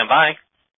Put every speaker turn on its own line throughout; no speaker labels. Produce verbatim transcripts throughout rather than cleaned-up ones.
by.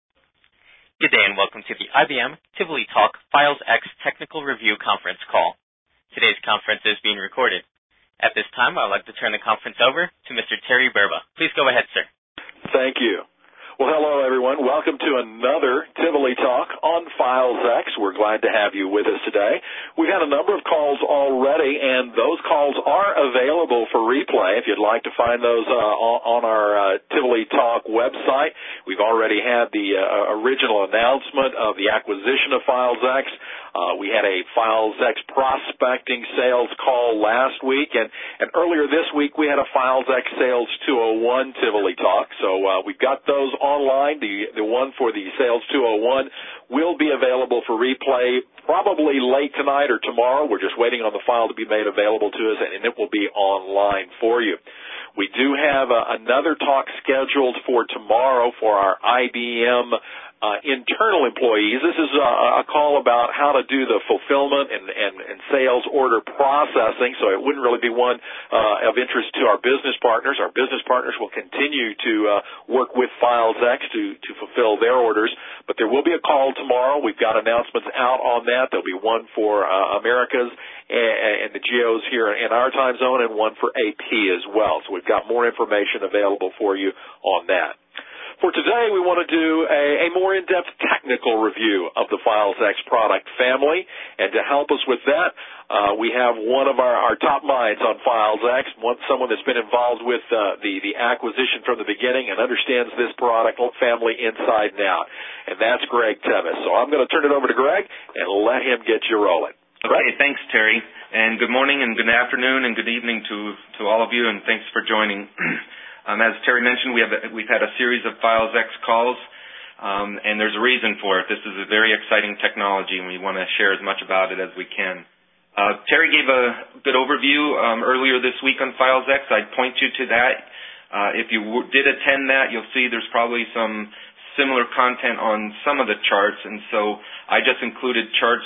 Good day and welcome to the I B M Tivoli Talk Files X Technical Review Conference Call. Today's conference is being recorded. At this time, I'd like to turn the conference over to Mister Terry Burba. Please go ahead, sir.
Thank you. Well, hello, everyone. Welcome to another Tivoli Talk on Files X. We're glad to have you with us today. We've had a number of calls already, and those calls are available for replay. If you'd like to find those uh, on our uh, Tivoli Talk website, we've already had the uh, original announcement of the acquisition of Files X. Uh, we had a Files X prospecting sales call last week, and, and earlier this week we had a Files X Sales two oh one Tivoli Talk. So uh, we've got those online. The, the one for the Sales two oh one will be available for replay probably late tonight or tomorrow. We're just waiting on the file to be made available to us, and it will be online for you. We do have uh, another talk scheduled for tomorrow for our I B M Uh, internal employees. This is a, a call about how to do the fulfillment and, and, and sales order processing, so it wouldn't really be one uh, of interest to our business partners. Our business partners will continue to uh, work with Files X to, to fulfill their orders, but there will be a call tomorrow. We've got announcements out on that. There'll be one for uh, Americas and, and the geos here in our time zone and one for A P as well. So we've got more information available for you on that. For today, we want to do a, a more in-depth technical review of the Files X product family, and to help us with that, uh, we have one of our, our top minds on Files X, one, someone that's been involved with uh, the, the acquisition from the beginning and understands this product family inside and out, and that's Greg Tevis. So I'm going to turn it over to Greg and let him get you rolling.
Okay, thanks, Terry, and good morning and good afternoon and good evening to, to all of you, and thanks for joining. Um, as Terry mentioned, we have a, we've had a series of Files X calls, um, and there's a reason for it. This is a very exciting technology, and we want to share as much about it as we can. Uh, Terry gave a good overview um, earlier this week on Files X. I'd point you to that. Uh, if you w- did attend that, you'll see there's probably some similar content on some of the charts, and so I just included charts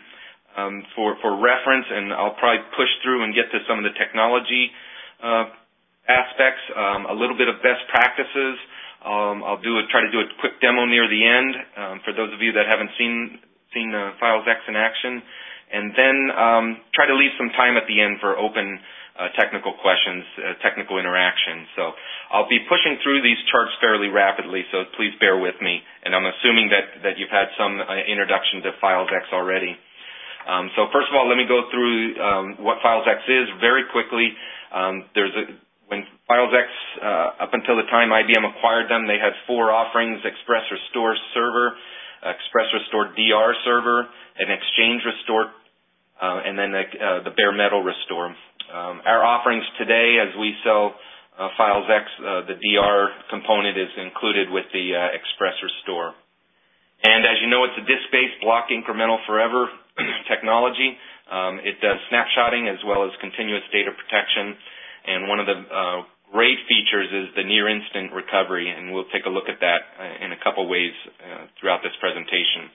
um, for, for reference, and I'll probably push through and get to some of the technology uh aspects, um, a little bit of best practices. Um, I'll do a, try to do a quick demo near the end um, for those of you that haven't seen seen uh, Files X in action, and then um, try to leave some time at the end for open uh, technical questions, uh, technical interaction. So I'll be pushing through these charts fairly rapidly, so please bear with me. And I'm assuming that, that you've had some uh, introduction to Files X already. Um, so first of all, let me go through um, what Files X is very quickly. Um, there's a When Files X, uh, up until the time I B M acquired them, they had four offerings: Express Restore Server, Express Restore D R Server, an Exchange Restore, uh, and then the, uh, the Bare Metal Restore. Um, our offerings today, as we sell uh, Files X, uh, the D R component is included with the uh, Express Restore. And as you know, it's a disk-based block incremental forever technology. Um, it does snapshotting as well as continuous data protection. And one of the uh, great features is the near-instant recovery, and we'll take a look at that uh, in a couple ways uh, throughout this presentation.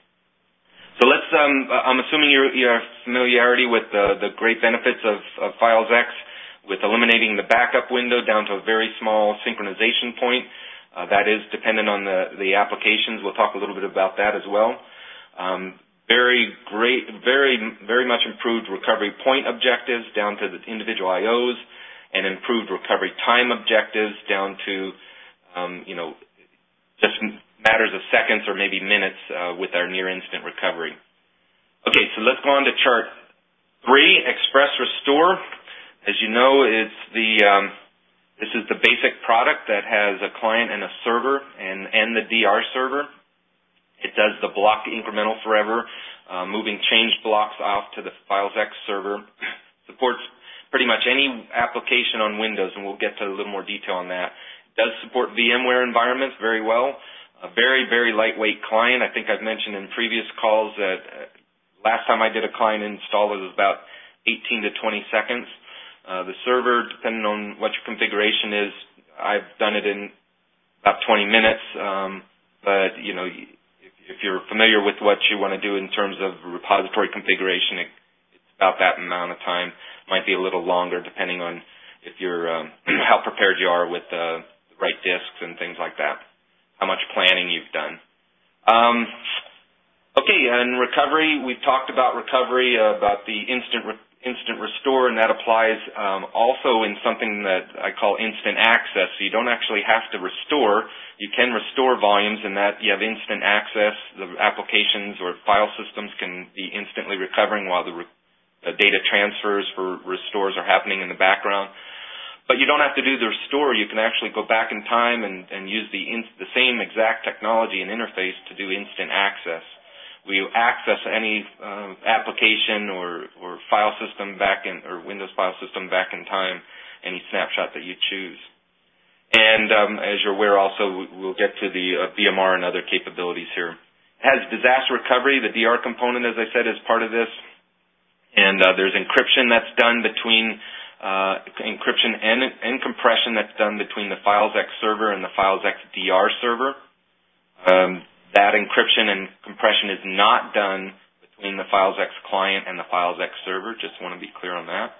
So let's, um, I'm assuming you're, you have familiarity with the, the great benefits of, of Files X with eliminating the backup window down to a very small synchronization point. Uh, that is dependent on the, the applications. We'll talk a little bit about that as well. Um, very great, very, very much improved recovery point objectives down to the individual I Os, and improved recovery time objectives down to, um, you know, just matters of seconds or maybe minutes uh, with our near-instant recovery. Okay, so let's go on to chart three, Express Restore. As you know, it's the um, this is the basic product that has a client and a server and, and the D R server. It does the block incremental forever, uh, moving changed blocks off to the Files X server. Supports pretty much any application on Windows, and we'll get to a little more detail on that. It does support VMware environments very well. A very, very lightweight client. I think I've mentioned in previous calls that uh, last time I did a client install, it was about eighteen to twenty seconds. Uh, the server, depending on what your configuration is, I've done it in about twenty minutes. Um, but, you know, if, if you're familiar with what you want to do in terms of repository configuration, it, it's about that amount of time. Might be a little longer depending on if you're um, how prepared you are with uh, the right disks and things like that. how much planning you've done. Um, okay, and recovery, we've talked about recovery, uh, about the instant re instant restore, and that applies um, also in something that I call instant access. So you don't actually have to restore. You can restore volumes in that you have instant access. The applications or file systems can be instantly recovering while the, re the data transfers for restores are happening in the background. But you don't have to do the restore. You can actually go back in time and, and use the, in, the same exact technology and interface to do instant access. We access any uh, application or, or file system back in, or Windows file system back in time, any snapshot that you choose. And um, as you're aware also, we'll get to the uh, B M R and other capabilities here. It has disaster recovery. The D R component, as I said, is part of this. And uh, there's encryption that's done between, uh, encryption and, and compression that's done between the FilesX server and the FilesX D R server. Um, That encryption and compression is not done between the FilesX client and the FilesX server. Just want to be clear on that.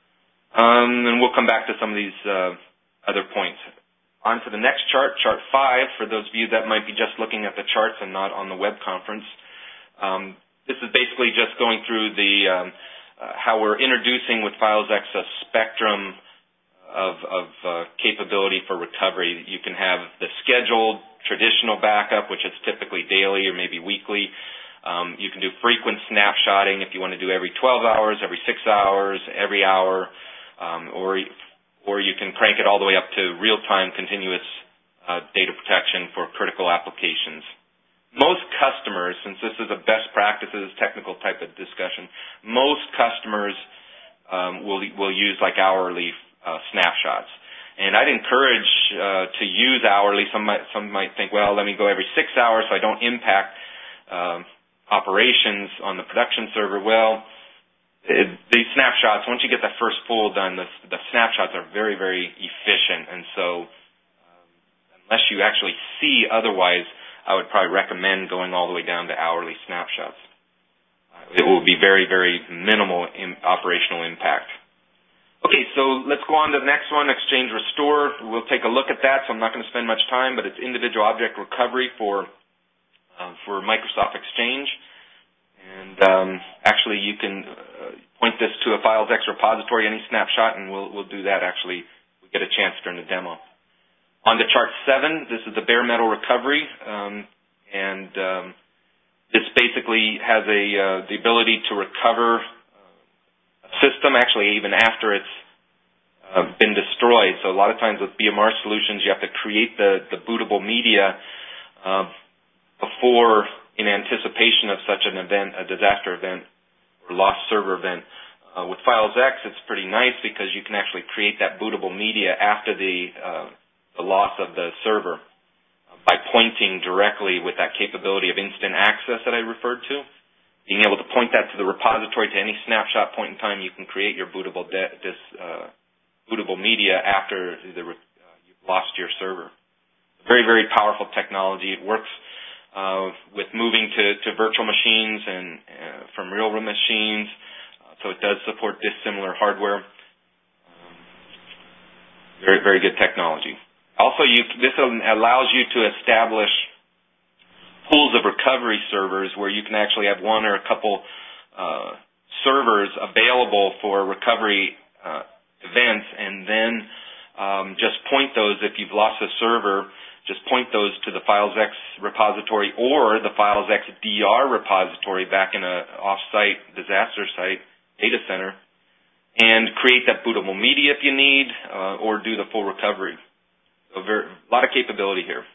Um, and we'll come back to some of these uh, other points. On to the next chart, chart five, for those of you that might be just looking at the charts and not on the web conference. Um, this is basically just going through the um, uh, how we're introducing with FilesX a spectrum of, of uh, capability for recovery. You can have the scheduled traditional backup, which is typically daily or maybe weekly. Um, you can do frequent snapshotting if you want to do every twelve hours, every six hours, every hour, um, or, or you can crank it all the way up to real-time continuous uh, data protection for critical applications. Most customers, since this is a best practices technical type of discussion, most customers um, will, will use like hourly uh, snapshots. And I'd encourage uh, to use hourly. Some might, some might think, well, let me go every six hours so I don't impact uh, operations on the production server. Well, it, these snapshots, once you get the first full done, the, the snapshots are very, very efficient. And so um, unless you actually see otherwise, I would probably recommend going all the way down to hourly snapshots. Uh, it will be very, very minimal in operational impact. Okay, so let's go on to the next one, Exchange Restore. We'll take a look at that, so I'm not going to spend much time, but it's individual object recovery for uh, for Microsoft Exchange. And um, actually, you can uh, point this to a FilesX repository, any snapshot, and we'll, we'll do that actually if we get a chance during the demo. On to chart seven, this is the bare metal recovery, um, and um, this basically has a uh, the ability to recover system, actually even after it's uh, been destroyed. So a lot of times with B M R solutions, you have to create the, the bootable media uh, before, in anticipation of such an event, a disaster event or lost server event. Uh, with FilesX, it's pretty nice because you can actually create that bootable media after the, uh, the loss of the server uh, by pointing directly with that capability of instant access that I referred to. Being able to point that to the repository to any snapshot point in time, you can create your bootable this uh, bootable media after the, uh, you've lost your server. Very, very powerful technology. It works uh, with moving to, to virtual machines and uh, from real machines, uh, so it does support dissimilar hardware. Um, very, very good technology. Also, you, this allows you to establish pools of recovery servers where you can actually have one or a couple uh, servers available for recovery uh, events, and then um, just point those, if you've lost a server, just point those to the FilesX repository or the FilesX D R repository back in an off-site disaster site data center, and create that bootable media if you need, uh, or do the full recovery. So very, a lot of capability here.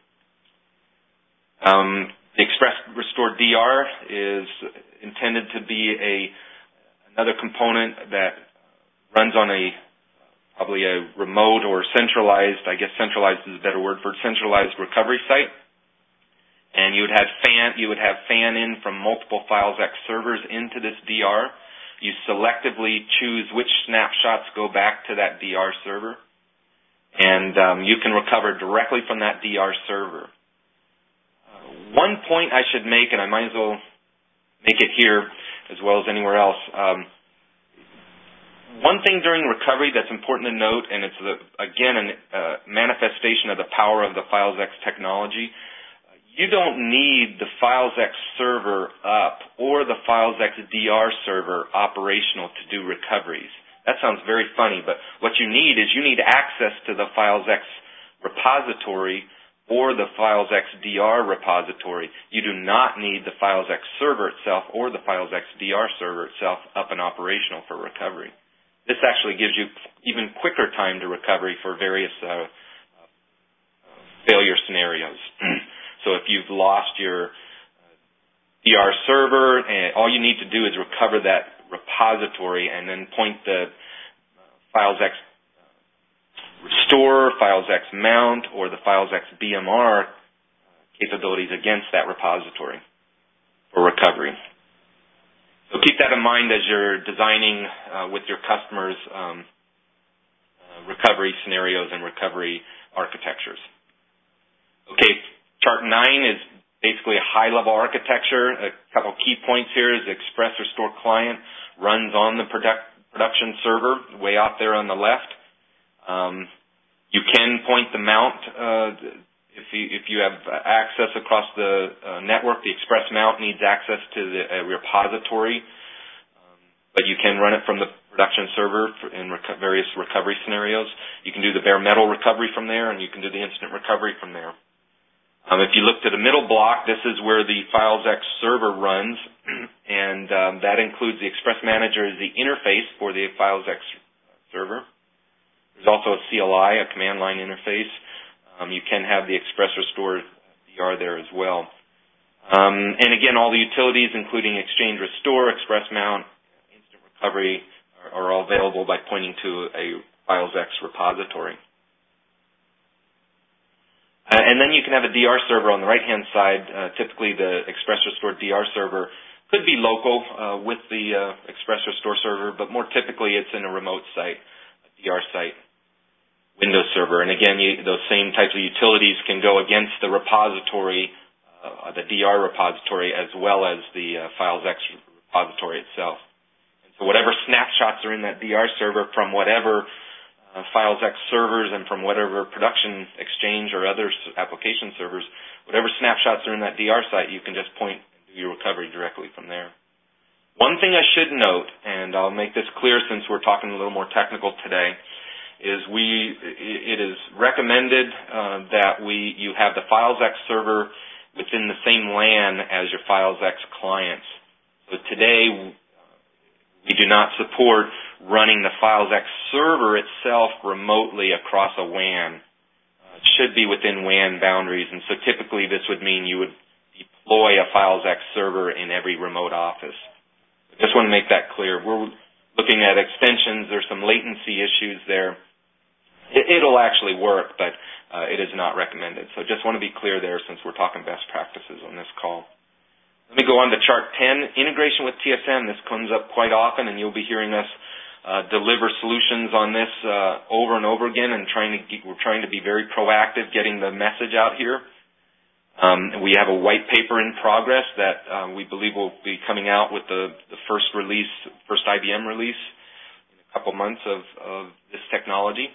Um, The Express Restore D R is intended to be a another component that runs on a probably a remote or centralized, I guess centralized is a better word for it, centralized recovery site. And you would have fan you would have fan in from multiple FilesX servers into this D R. You selectively choose which snapshots go back to that D R server, and um, you can recover directly from that D R server. One point I should make, and I might as well make it here as well as anywhere else, um, one thing during recovery that's important to note, and it's, a, again, a uh, manifestation of the power of the FilesX technology, you don't need the FilesX server up or the FilesX D R server operational to do recoveries. That sounds very funny, but what you need is you need access to the FilesX repository or the FilesX D R repository. You do not need the FilesX server itself or the FilesX D R server itself up and operational for recovery. This actually gives you even quicker time to recovery for various uh, failure scenarios. So if you've lost your D R server, and all you need to do is recover that repository and then point the FilesX restore, FilesX mount, or the FilesX B M R capabilities against that repository for recovery. So keep that in mind as you're designing uh, with your customers um, uh, recovery scenarios and recovery architectures. Okay, chart nine is basically a high-level architecture. A couple key points here is the Express Restore client runs on the product, production server way out there on the left. Um, you can point the mount uh, if you, if you have access across the uh, network. The Express mount needs access to the uh, repository, um, but you can run it from the production server for, in reco- various recovery scenarios. You can do the bare metal recovery from there, and you can do the instant recovery from there. Um, if you look to the middle block, this is where the FilesX server runs, and um, that includes the Express Manager as the interface for the FilesX server. There's also a C L I, a command line interface. Um, you can have the Express Restore D R there as well. Um, and again, all the utilities, including Exchange Restore, Express Mount, Instant Recovery, are, are all available by pointing to a FilesX repository. Uh, and then you can have a D R server on the right-hand side. Uh, typically, the Express Restore D R server could be local uh, with the uh, Express Restore server, but more typically it's in a remote site, a D R site, Windows server. And again, you, those same types of utilities can go against the repository, uh, the D R repository, as well as the uh, FilesX repository itself. And so whatever snapshots are in that D R server from whatever Uh, FilesX servers and from whatever production Exchange or other application servers, whatever snapshots are in that D R site, you can just point and do your recovery directly from there. One thing I should note, and I'll make this clear since we're talking a little more technical today, is we it is recommended uh, that we you have the FilesX server within the same LAN as your FilesX clients. So today we do not support running the FilesX server itself remotely across a W A N. Uh, it should be within W A N boundaries, and so typically this would mean you would deploy a FilesX server in every remote office. I just want to make that clear. We're looking at extensions. There's some latency issues there. It, it'll actually work, but uh, it is not recommended. So just want to be clear there since we're talking best practices on this call. Let me go on to chart ten, integration with T S M. This comes up quite often, and you'll be hearing us uh, deliver solutions on this uh, over and over again, and trying to get, we're trying to be very proactive getting the message out here. Um, we have a white paper in progress that uh, we believe will be coming out with the, the first release, first I B M release in a couple months of, of this technology.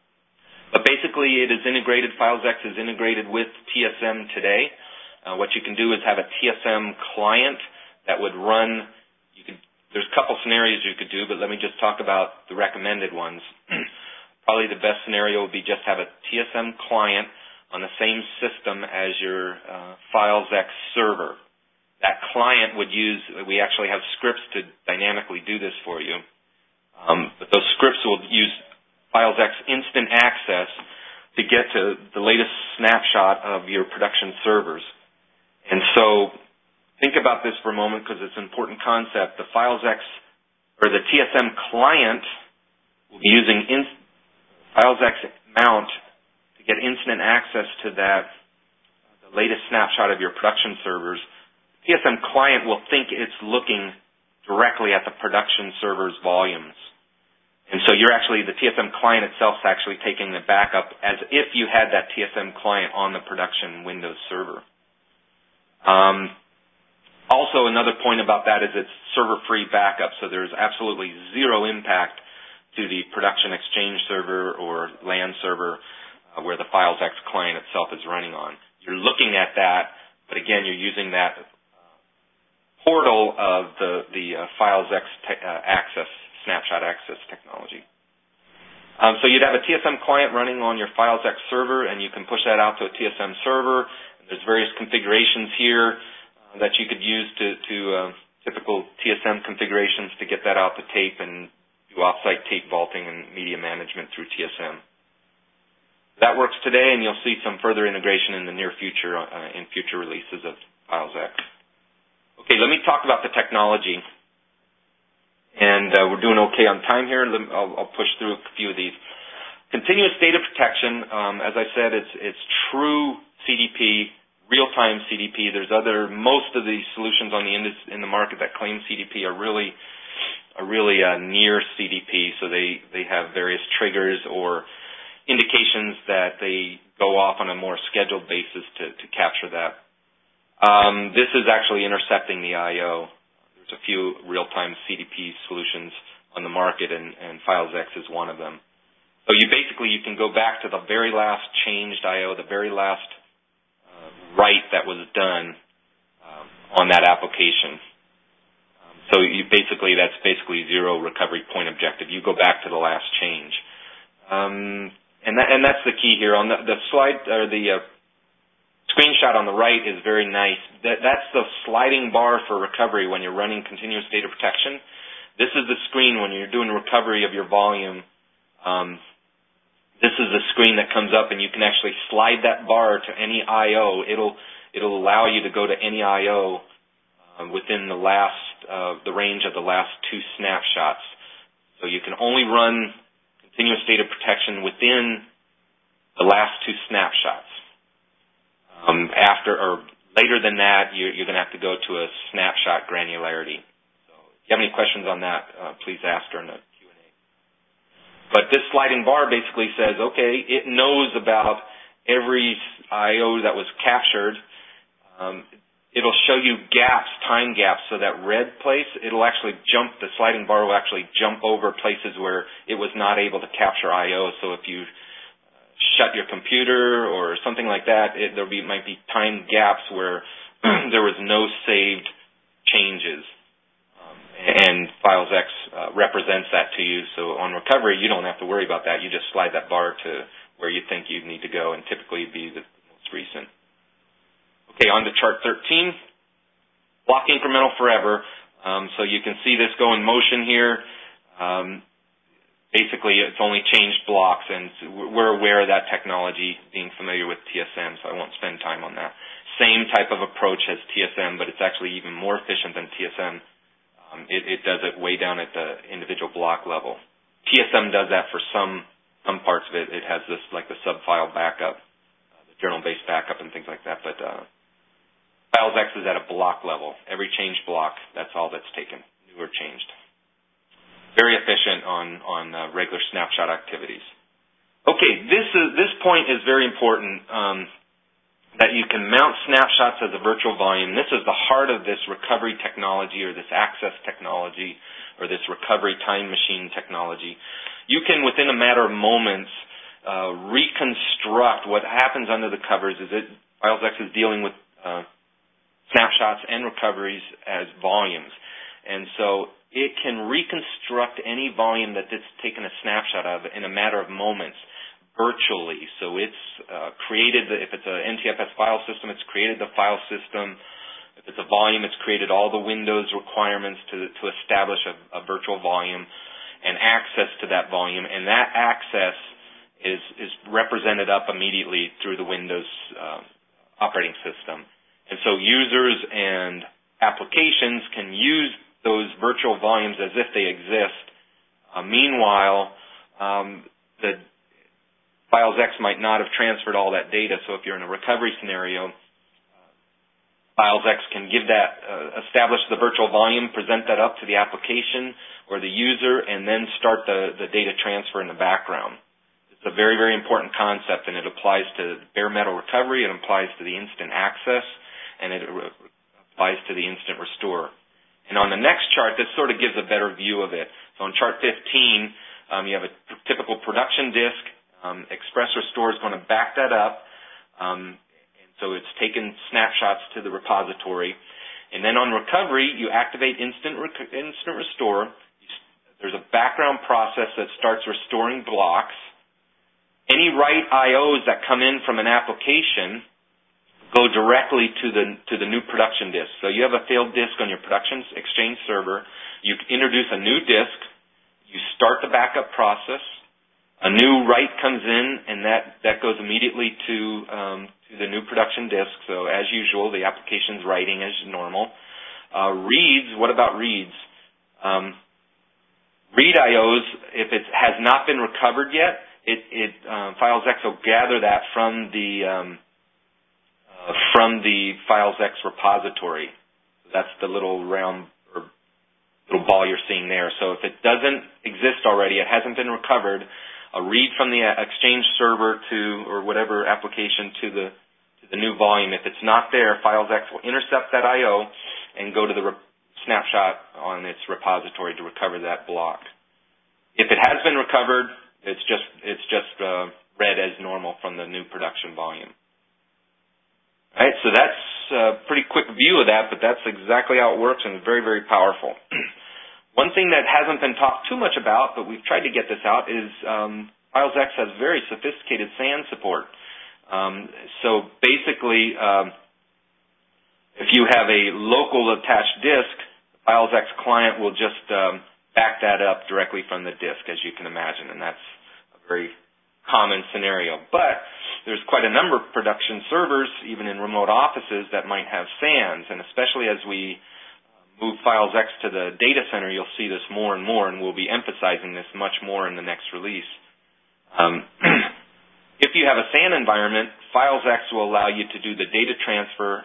But basically, it is integrated, FilesX is integrated with T S M today. Uh, what you can do is have a T S M client that would run, you could, there's a couple scenarios you could do, but let me just talk about the recommended ones. Probably the best scenario would be just have a T S M client on the same system as your uh, FilesX server. That client would use, we actually have scripts to dynamically do this for you, um, but those scripts will use FilesX instant access to get to the latest snapshot of your production servers. And so think about this for a moment because it's an important concept. The FilesX or the T S M client will be using in, FilesX mount to get instant access to that, the latest snapshot of your production servers. The T S M client will think it's looking directly at the production server's volumes. And so you're actually, the T S M client itself is actually taking the backup as if you had that T S M client on the production Windows server. Um, also, another point about that is it's server-free backup, so there's absolutely zero impact to the production exchange server or LAN server uh, where the FilesX client itself is running on. You're looking at that, but again, you're using that uh, portal of the, the uh, FilesX te- uh, access, snapshot access technology. Um, so you'd have a T S M client running on your FilesX server, and you can push that out to a T S M server. There's various configurations here uh, that you could use to, to uh, typical T S M configurations to get that out to tape and do offsite tape vaulting and media management through T S M. That works today, and you'll see some further integration in the near future uh, in future releases of FilesX. Okay, let me talk about the technology. And uh, we're doing okay on time here. I'll, I'll push through a few of these. Continuous data protection, um, as I said, it's, it's true C D P, real-time C D P. There's other, most of the solutions on the indus- in the market that claim C D P are really, are really uh, near C D P, so they, they have various triggers or indications that they go off on a more scheduled basis to, to capture that. Um, this is actually intercepting the I O. There's a few real-time C D P solutions on the market, and, and FilesX is one of them. So you basically, you can go back to the very last changed I O, the very last uh, write that was done um, on that application. Um, so you basically, that's basically zero recovery point objective. You go back to the last change. Um, And, that, and that's the key here. On the, the slide, or the uh, screenshot on the right is very nice. That, that's the sliding bar for recovery when you're running continuous data protection. This is the screen when you're doing recovery of your volume. Um, this is the screen that comes up, and you can actually slide that bar to any I O. It'll, it'll allow you to go to any I O uh, within the last, uh, the range of the last two snapshots. So you can only run continuous data protection within the last two snapshots. Um, after or later than that, you're, you're going to have to go to a snapshot granularity. So if you have any questions on that, uh, please ask during the Q and A. But this sliding bar basically says, okay, it knows about every I O that was captured. Um, it'll show you gaps, time gaps, so that red place, it'll actually jump, the sliding bar will actually jump over places where it was not able to capture I O. So if you shut your computer or something like that, it, there be, might be time gaps where there was no saved changes. Um, and FilesX uh, represents that to you. So on recovery, you don't have to worry about that. You just slide that bar to where you think you need to go, and typically it'd be the most recent. Okay, on to chart thirteen, block incremental forever. Um, so you can see this go in motion here. Um, basically, it's only changed blocks, and we're aware of that technology, being familiar with T S M, so I won't spend time on that. Same type of approach as T S M, but it's actually even more efficient than T S M. Um, it, it does it way down at the individual block level. T S M does that for some, some parts of it. It has this, like the subfile backup, uh, the journal-based backup and things like that, but uh, FilesX is at a block level. Every changed block, that's all that's taken, new or changed. Very efficient on, on uh, regular snapshot activities. Okay, this is this point is very important, um, that you can mount snapshots as a virtual volume. This is the heart of this recovery technology, or this access technology, or this recovery time machine technology. You can, within a matter of moments, uh, reconstruct what happens under the covers. Is it FilesX is dealing with uh, snapshots and recoveries as volumes. And so it can reconstruct any volume that it's taken a snapshot of in a matter of moments, virtually. So it's uh, created, the, if it's an N T F S file system, it's created the file system. If it's a volume, it's created all the Windows requirements to, to establish a, a virtual volume and access to that volume. And that access is, is represented up immediately through the Windows uh, operating system. And so users and applications can use those virtual volumes as if they exist. Uh, meanwhile, um, the FilesX might not have transferred all that data, so if you're in a recovery scenario, uh, FilesX can give that, uh, establish the virtual volume, present that up to the application or the user, and then start the, the data transfer in the background. It's a very, very important concept, and it applies to bare metal recovery, it applies to the instant access, and it applies to the instant restore. And on the next chart, this sort of gives a better view of it. So on chart fifteen, Um, you have a typical production disk. Um, Express Restore is going to back that up. Um, and so it's taken snapshots to the repository. And then on recovery, you activate Instant, Rec- Instant Restore. There's a background process that starts restoring blocks. Any write I Os that come in from an application go directly to the to the new production disk. So you have a failed disk on your production Exchange server. You introduce a new disk. You start the backup process. A new write comes in, and that, that goes immediately to um, to the new production disk. So as usual, the application's writing as normal. Uh, reads, what about reads? Um, read I Os, if it has not been recovered yet, it, it uh, FilesX will gather that from the um, uh, from the FilesX repository. That's the little round or little ball you're seeing there. So if it doesn't exist already, it hasn't been recovered, a read from the Exchange server to or whatever application to the to the new volume. If it's not there, FilesX will intercept that I O and go to the re- snapshot on its repository to recover that block. If it has been recovered, it's just it's just uh, read as normal from the new production volume. All right, so that's a pretty quick view of that, but that's exactly how it works, and it's very, very powerful. One thing that hasn't been talked too much about, but we've tried to get this out, is um, FilesX has very sophisticated SAN support. Um, so basically, um, if you have a local attached disk, the FilesX client will just um, back that up directly from the disk, as you can imagine, and that's a very common scenario. But there's quite a number of production servers, even in remote offices, that might have SANs, and especially as we move FilesX to the data center, you'll see this more and more, and we'll be emphasizing this much more in the next release. Um, if you have a SAN environment, FilesX will allow you to do the data transfer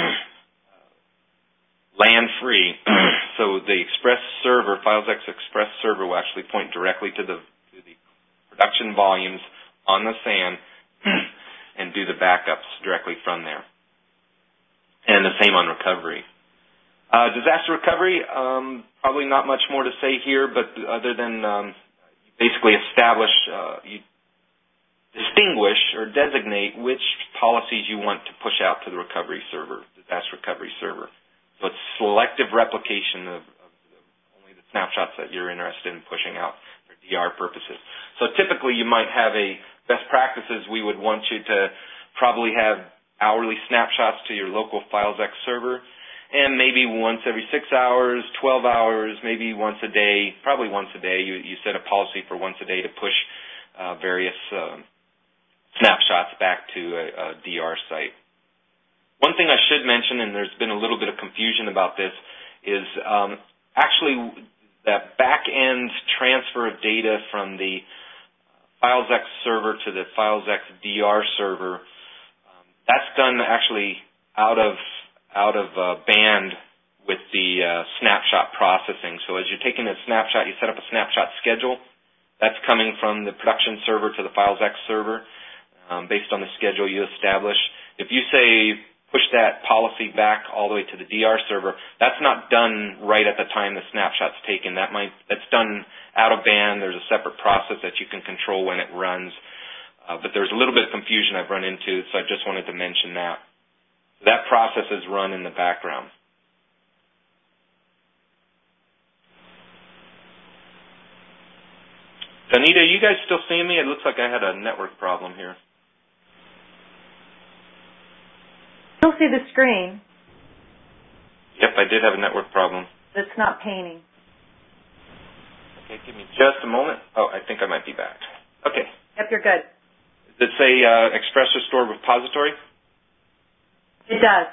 LAN-free. So the Express server, FilesX Express server, will actually point directly to the, to the production volumes on the SAN and do the backups directly from there. And the same on recovery. Uh, disaster recovery, um, probably not much more to say here, but other than um, you basically establish, uh, you distinguish or designate which policies you want to push out to the recovery server, disaster recovery server. So it's selective replication of, of only the snapshots that you're interested in pushing out for D R purposes. So typically you might have a best practices. We would want you to probably have hourly snapshots to your local FilesX server, and maybe once every six hours, twelve hours, maybe once a day, probably once a day, you, you set a policy for once a day to push uh, various um, snapshots back to a, a D R site. One thing I should mention, and there's been a little bit of confusion about this, is um, actually that back-end transfer of data from the FilesX server to the FilesX D R server, um, that's done actually out of out of uh, band with the uh, snapshot processing. So as you're taking a snapshot, you set up a snapshot schedule. That's coming from the production server to the FilesX server um, based on the schedule you establish. If you say push that policy back all the way to the D R server, that's not done right at the time the snapshot's taken. That might that's done out of band. There's a separate process that you can control when it runs. Uh, but there's a little bit of confusion I've run into, so I just wanted to mention that. That process is run in the background. Anita, are you guys still seeing me? It looks like I had a network problem here.
Still see the screen.
Yep, I did have a network problem.
It's not painting.
Okay, give me just a moment. Oh, I think I might be back. Okay.
Yep, you're good.
Does it say uh, Express Restore repository?
It does.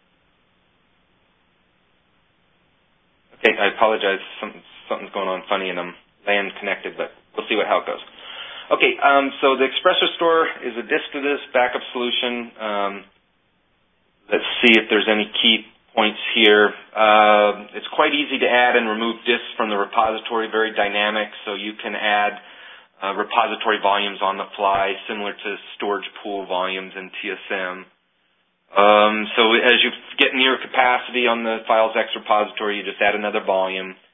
Okay, I apologize. Something, something's going on funny, and I'm LAN connected, but we'll see what how it goes. Okay, um, so the Express Restore is a disk-to-disk backup solution. Um, let's see if there's any key points here. Uh, it's quite easy to add and remove disks from the repository, very dynamic, so you can add uh, repository volumes on the fly, similar to storage pool volumes in T S M. Um, so as you get near capacity on the FilesX repository, you just add another volume.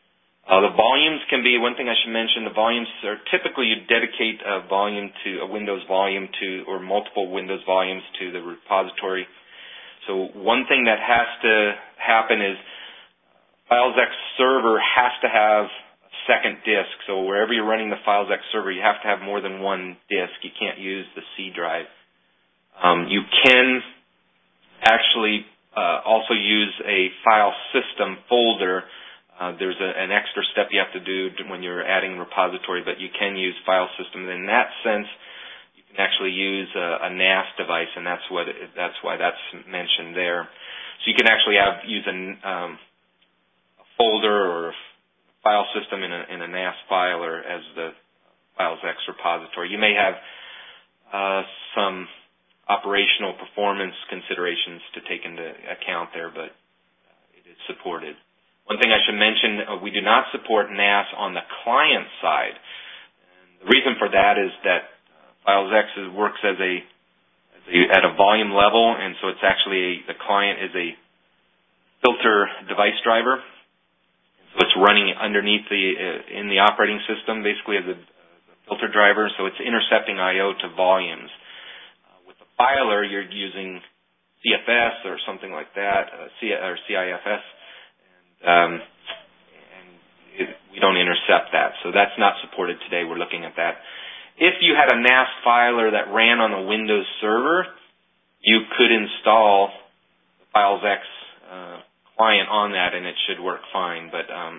Uh, the volumes can be, one thing I should mention, the volumes are typically you dedicate a volume to, a Windows volume to, or multiple Windows volumes to the repository. So one thing that has to happen is FilesX server has to have a second disk. So wherever you're running the FilesX server, you have to have more than one disk. You can't use the C drive. Um, you can actually uh, also use a file system folder. Uh, there's a, an extra step you have to do when you're adding repository, but you can use file system. And in that sense, you can actually use a, a N A S device, and that's what it, that's why that's mentioned there. So you can actually have use a, um, a folder or a file system in a, in a N A S file or as the FilesX repository. You may have uh, some operational performance considerations to take into account there, but uh, it is supported. One thing I should mention, uh, we do not support N A S on the client side. And the reason for that is that uh, FilesX is, works as a, as a at a volume level, and so it's actually a, the client is a filter device driver. So it's running underneath the uh, in the operating system, basically as a, a filter driver. So it's intercepting I O to volumes. Uh, with the filer, you're using C F S or something like that, uh, C, or C I F S. Um, and it, we don't intercept that, so that's not supported today. We're looking at that. If you had a N A S filer that ran on a Windows server, you could install the FilesX uh, client on that, and it should work fine. But um,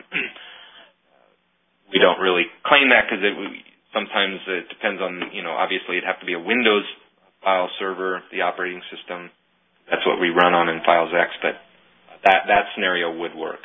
we don't really claim that because it, sometimes it depends on, you know, obviously it'd have to be a Windows file server, the operating system. That's what we run on in FilesX, but that that scenario would work.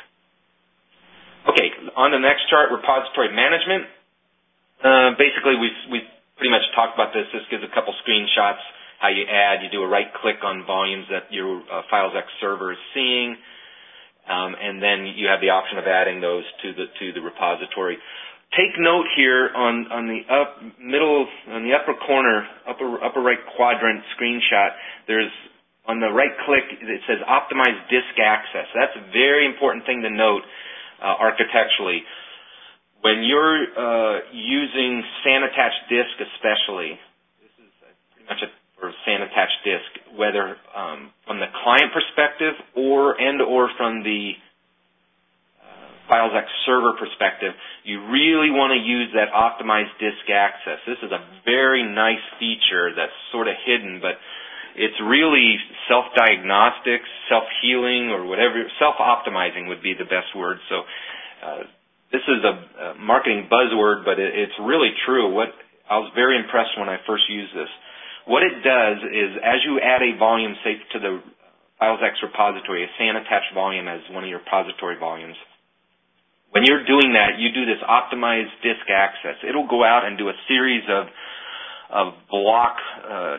Okay, on the next chart, repository management. Uh, basically, we've, we've pretty much talked about this. This gives a couple screenshots, how you add. You do a right-click on volumes that your uh, FilesX server is seeing, um, and then you have the option of adding those to the to the repository. Take note here on, on the up middle, on the upper corner, upper upper right quadrant screenshot, there's on the right click, it says optimize disk access. That's a very important thing to note uh, architecturally. When you're uh, using SAN attached disk especially, this is pretty much a for SAN attached disk, whether um, from the client perspective or and or from the uh, FilesX server perspective, you really want to use that optimized disk access. This is a very nice feature that's sort of hidden, but it's really self-diagnostics, self-healing, or whatever. Self-optimizing would be the best word. So uh, this is a, a marketing buzzword, but it, it's really true. What I was very impressed when I first used this. What it does is as you add a volume, say, to the FilesX repository, a SAN-attached volume as one of your repository volumes, when you're doing that, you do this optimized disk access. It'll go out and do a series of, of block uh,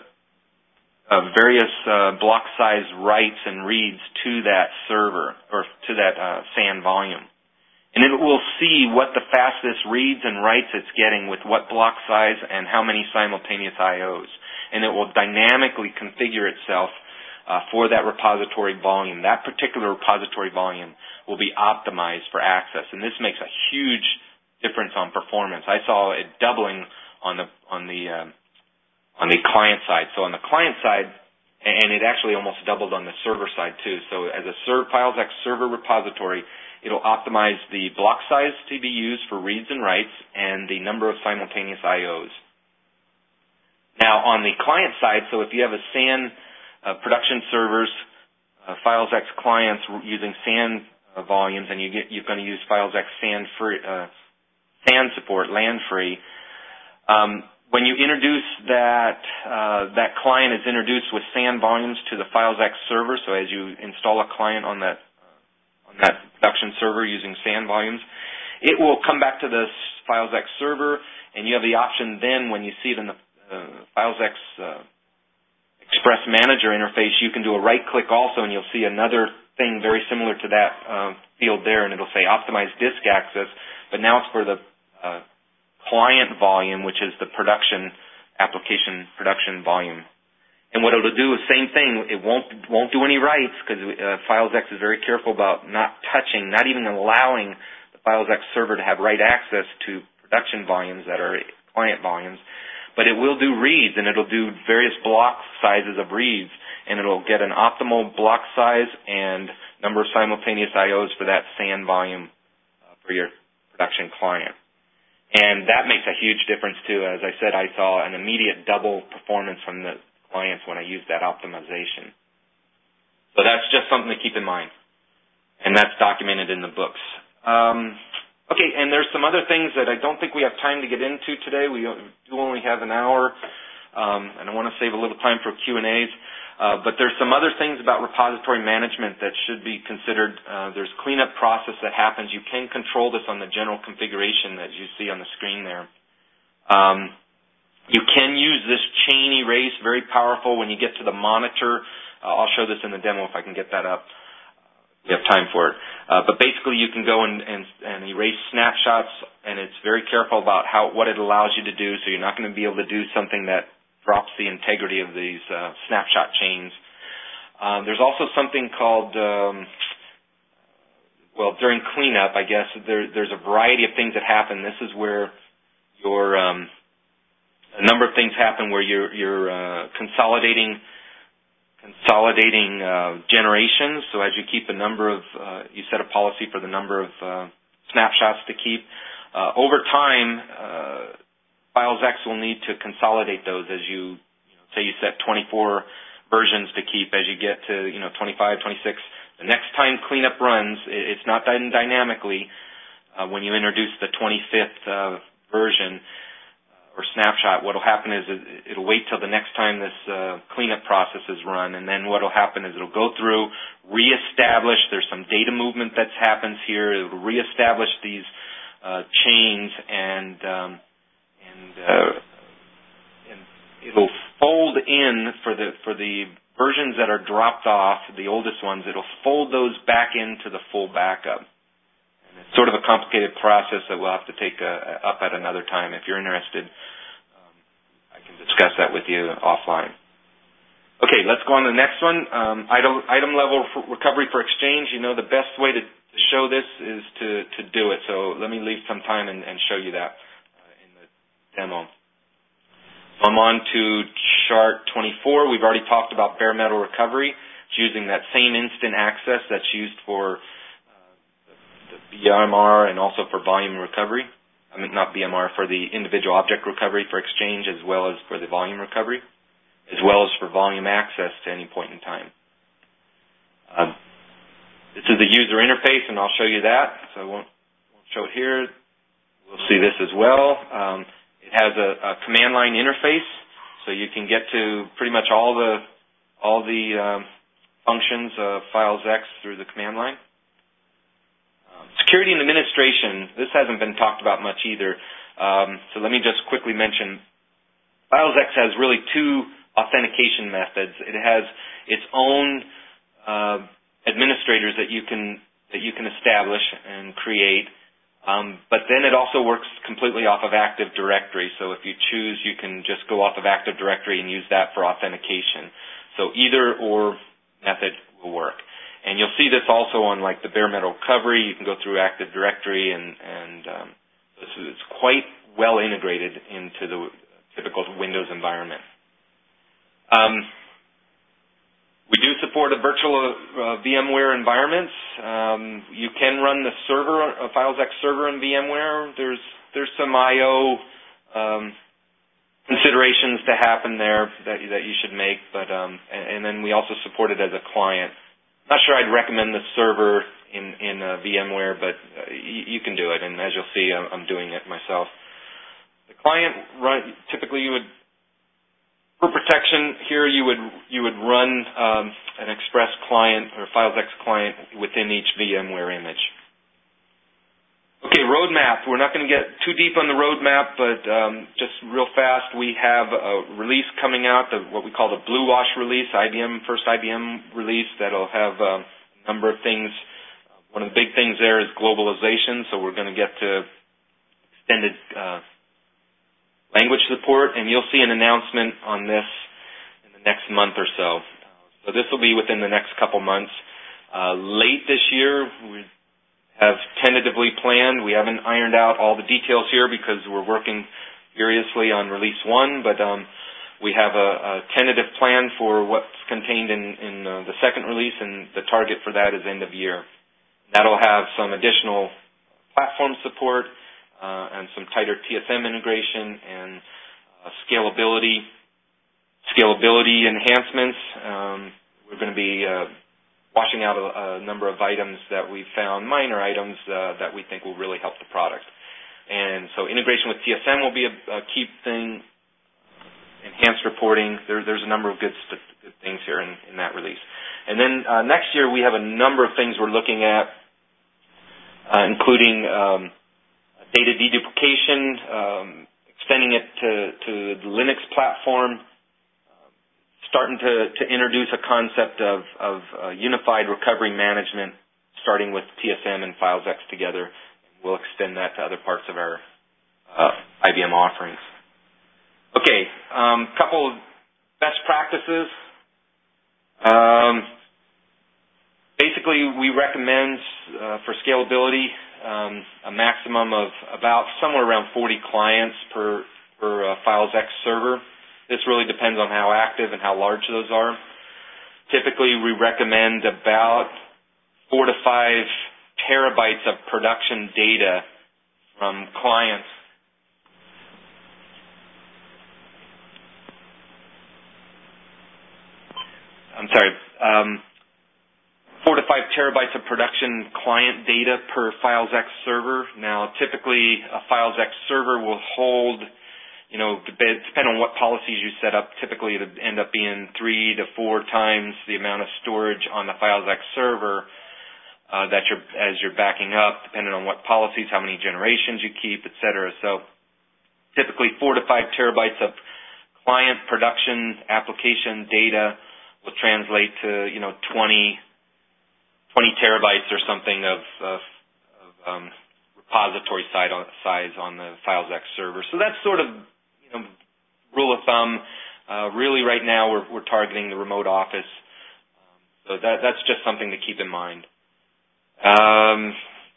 of various uh, block size writes and reads to that server or to that uh, SAN volume. And it will see what the fastest reads and writes it's getting with what block size and how many simultaneous I Os. And it will dynamically configure itself uh, for that repository volume. That particular repository volume will be optimized for access. And this makes a huge difference on performance. I saw it doubling on the on the uh, on the client side. So on the client side, and it actually almost doubled on the server side too. So as a serv, FilesX server repository, it'll optimize the block size to be used for reads and writes and the number of simultaneous I Os. Now on the client side, so if you have a SAN uh, production servers, uh, FilesX clients using SAN uh, volumes, and you get, you're going to use FilesX SAN free, uh, SAN support, LAN free. Um, When you introduce that, uh, that client is introduced with SAN volumes to the FilesX server, so as you install a client on that, uh, on that production server using SAN volumes, it will come back to the FilesX server, and you have the option then when you see it in the uh, FilesX uh, Express Manager interface, you can do a right-click also, and you'll see another thing very similar to that uh, field there, and it'll say Optimize Disk Access, but now it's for the uh, client volume, which is the production application production volume. And what it'll do is same thing. It won't won't do any writes because uh, FilesX is very careful about not touching, not even allowing the FilesX server to have write access to production volumes that are client volumes, but it will do reads, and it'll do various block sizes of reads, and it'll get an optimal block size and number of simultaneous I Os for that S A N volume uh, for your production client. And that makes a huge difference, too. As I said, I saw an immediate double performance from the clients when I used that optimization. So that's just something to keep in mind, and that's documented in the books. Um, okay, and there's some other things that I don't think we have time to get into today. We do only have an hour, um, and I want to save a little time for Q and A's. Uh, but there's some other things about repository management that should be considered. Uh, there's cleanup process that happens. You can control this on the general configuration that you see on the screen there. Um, you can use this chain erase, very powerful when you get to the monitor. Uh, I'll show this in the demo if I can get that up. We have time for it. Uh, but basically you can go and, and, and erase snapshots, and it's very careful about how what it allows you to do, so you're not going to be able to do something that drops the integrity of these uh, snapshot chains. Um, there's also something called, um, well, during cleanup, I guess, there, there's a variety of things that happen. This is where your, um, a number of things happen where you're, you're uh, consolidating consolidating uh, generations. So as you keep a number of, uh, you set a policy for the number of uh, snapshots to keep. Uh, over time, uh, FilesX will need to consolidate those as you, you know, say you set twenty-four versions to keep. As you get to, you know, twenty-five, twenty-six, the next time cleanup runs, it's not done dynamically. Uh, when you introduce the twenty-fifth uh, version uh, or snapshot, what will happen is it, it'll wait till the next time this uh, cleanup process is run, and then what will happen is it'll go through, reestablish. There's some data movement that happens here. It'll reestablish these uh, chains and um, And, uh, and it'll fold in for the for the versions that are dropped off, the oldest ones. It'll fold those back into the full backup. And it's sort of a complicated process that we'll have to take uh, up at another time. If you're interested, um, I can discuss that with you offline. Okay, let's go on to the next one. Um, item, item level for recovery for Exchange. You know, the best way to show this is to to do it. So let me leave some time and, and show you that demo. So I'm on to chart twenty-four. We've already talked about bare metal recovery. It's using that same instant access that's used for uh, the B M R and also for volume recovery. I mean, not B M R, for the individual object recovery for Exchange, as well as for the volume recovery, as well as for volume access to any point in time. Uh, this is the user interface, and I'll show you that. So I won't, won't show it here. We'll see this as well. Um, It has a, a command line interface, so you can get to pretty much all the all the um, functions of FilesX through the command line. Um, security and administration. This hasn't been talked about much either. Um, so let me just quickly mention, FilesX has really two authentication methods. It has its own uh, administrators that you can that you can establish and create. Um, but then it also works completely off of Active Directory. So if you choose, you can just go off of Active Directory and use that for authentication. So either or method will work. And you'll see this also on like the bare metal recovery. You can go through Active Directory, and, and um, this is, it's quite well integrated into the typical Windows environment. Um, We do support a virtual uh, VMware environments. Um, you can run the server, a FilesX server in VMware. There's there's some I O um, considerations to happen there that that you should make, but um, and, and then we also support it as a client. Not sure I'd recommend the server in in uh, VMware, but uh, you, you can do it, and as you'll see, I'm, I'm doing it myself. The client run typically you would. For protection, here you would you would run um, an Express client or FilesX client within each VMware image. Okay, roadmap. We're not going to get too deep on the roadmap, but um, just real fast, we have a release coming out, the, what we call the Blue Wash release, I B M first I B M release that'll have um, a number of things. One of the big things there is globalization, so we're going to get to extended Uh, language support, and you'll see an announcement on this in the next month or so. So this will be within the next couple months. Uh, late this year, we have tentatively planned. We haven't ironed out all the details here because we're working furiously on release one, but um, we have a, a tentative plan for what's contained in, in uh, the second release, and the target for that is end of year. That'll have some additional platform support uh, and some tighter T S M integration and uh, scalability, scalability enhancements. Um, we're going to be uh, washing out a, a number of items that we've found, minor items uh, that we think will really help the product. And so integration with T S M will be a, a key thing. Enhanced reporting. There, there's a number of good, st- good things here in, in that release. And then uh, next year we have a number of things we're looking at, uh, including um, data deduplication, um, extending it to, to the Linux platform, uh, starting to, to introduce a concept of, of uh, unified recovery management, starting with T S M and FilesX together. We'll extend that to other parts of our uh, I B M offerings. Okay, a um, couple of best practices. Um, basically, we recommend uh, for scalability um, a maximum of about somewhere around forty clients per, per uh, FilesX server. This really depends on how active and how large those are. Typically, we recommend about four to five terabytes of production data from clients. I'm sorry, um, four to five terabytes of production client data per FilesX server. Now, typically, a FilesX server will hold, you know, depending on what policies you set up, typically it would end up being three to four times the amount of storage on the FilesX server Uh, that you're, as you're backing up, depending on what policies, how many generations you keep, et cetera. So typically four to five terabytes of client production application data will translate to, you know, twenty, twenty terabytes or something of, of, of um, repository side on, size on the FilesX server. So that's sort of, you know, rule of thumb. Uh, really right now we're, we're targeting the remote office. Um, so that, that's just something to keep in mind. Um,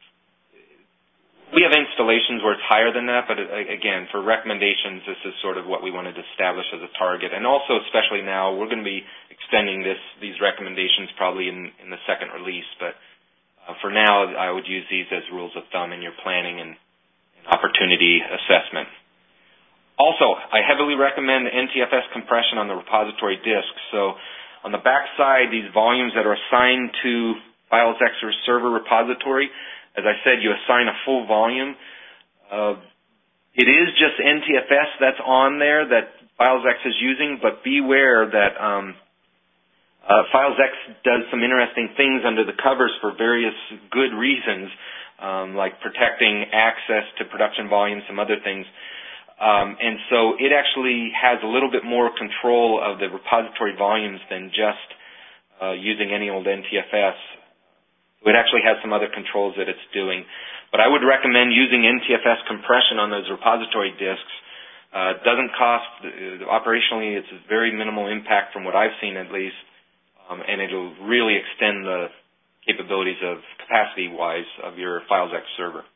we have installations where it's higher than that, but uh, again, for recommendations, this is sort of what we wanted to establish as a target. And also, especially now, we're going to be extending this these recommendations probably in, in the second release. But uh, for now, I would use these as rules of thumb in your planning and, and opportunity assessment. Also, I heavily recommend N T F S compression on the repository disk. So on the back side, these volumes that are assigned to FilesX or server repository, as I said, you assign a full volume. Uh, it is just N T F S that's on there that FilesX is using, but beware that um, uh, FilesX does some interesting things under the covers for various good reasons, um, like protecting access to production volume, some other things. Um, and so it actually has a little bit more control of the repository volumes than just uh, using any old N T F S. It actually has some other controls that it's doing. But I would recommend using N T F S compression on those repository disks. Uh, it doesn't cost, uh, operationally, it's a very minimal impact from what I've seen at least, um, and it'll really extend the capabilities of capacity-wise of your FilesX server.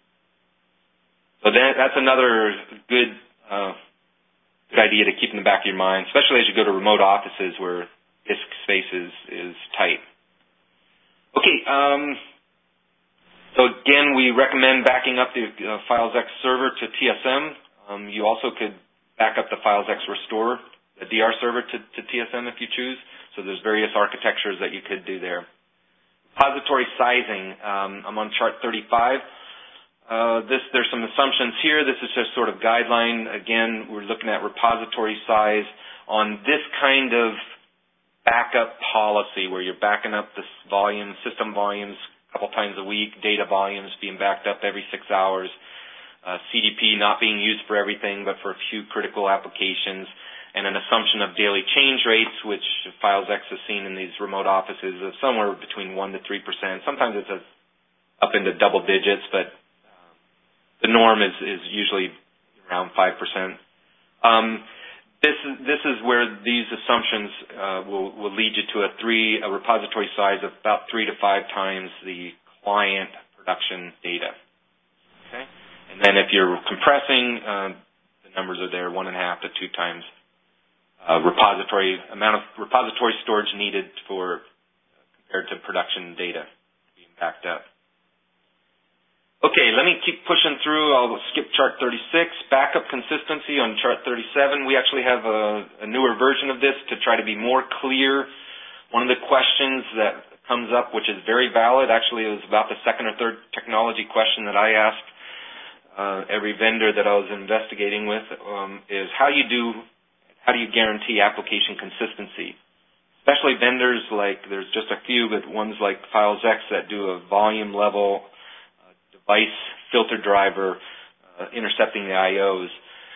So that, that's another good, uh, good idea to keep in the back of your mind, especially as you go to remote offices where disk space is, is tight. Okay, um, so again, we recommend backing up the uh, FilesX server to T S M. Um, you also could back up the FilesX Restore, the D R server, to, to T S M if you choose. So there's various architectures that you could do there. Repository sizing. Um, I'm on chart thirty-five. Uh, this, there's some assumptions here. This is just sort of guideline. Again, we're looking at repository size on this kind of backup policy where you're backing up the volume, system volumes a couple times a week, data volumes being backed up every six hours, uh, C D P not being used for everything but for a few critical applications, and an assumption of daily change rates, which FilesX has seen in these remote offices of somewhere between one to three percent. Sometimes it's a, up into double digits, but uh, the norm is, is usually around five percent. Um, This is, this is where these assumptions uh, will, will lead you to a three a repository size of about three to five times the client production data. Okay? And then if you're compressing, uh, the numbers are there, one and a half to two times uh, repository amount of repository storage needed for uh, compared to production data being backed up. Okay, let me keep pushing through. I'll skip chart thirty-six. Backup consistency on chart thirty-seven. We actually have a, a newer version of this to try to be more clear. One of the questions that comes up, which is very valid, actually it was about the second or third technology question that I asked uh, every vendor that I was investigating with, um, is how you do, how do you guarantee application consistency? Especially vendors like, there's just a few, but ones like FilesX that do a volume level device filter driver uh, intercepting the I Os.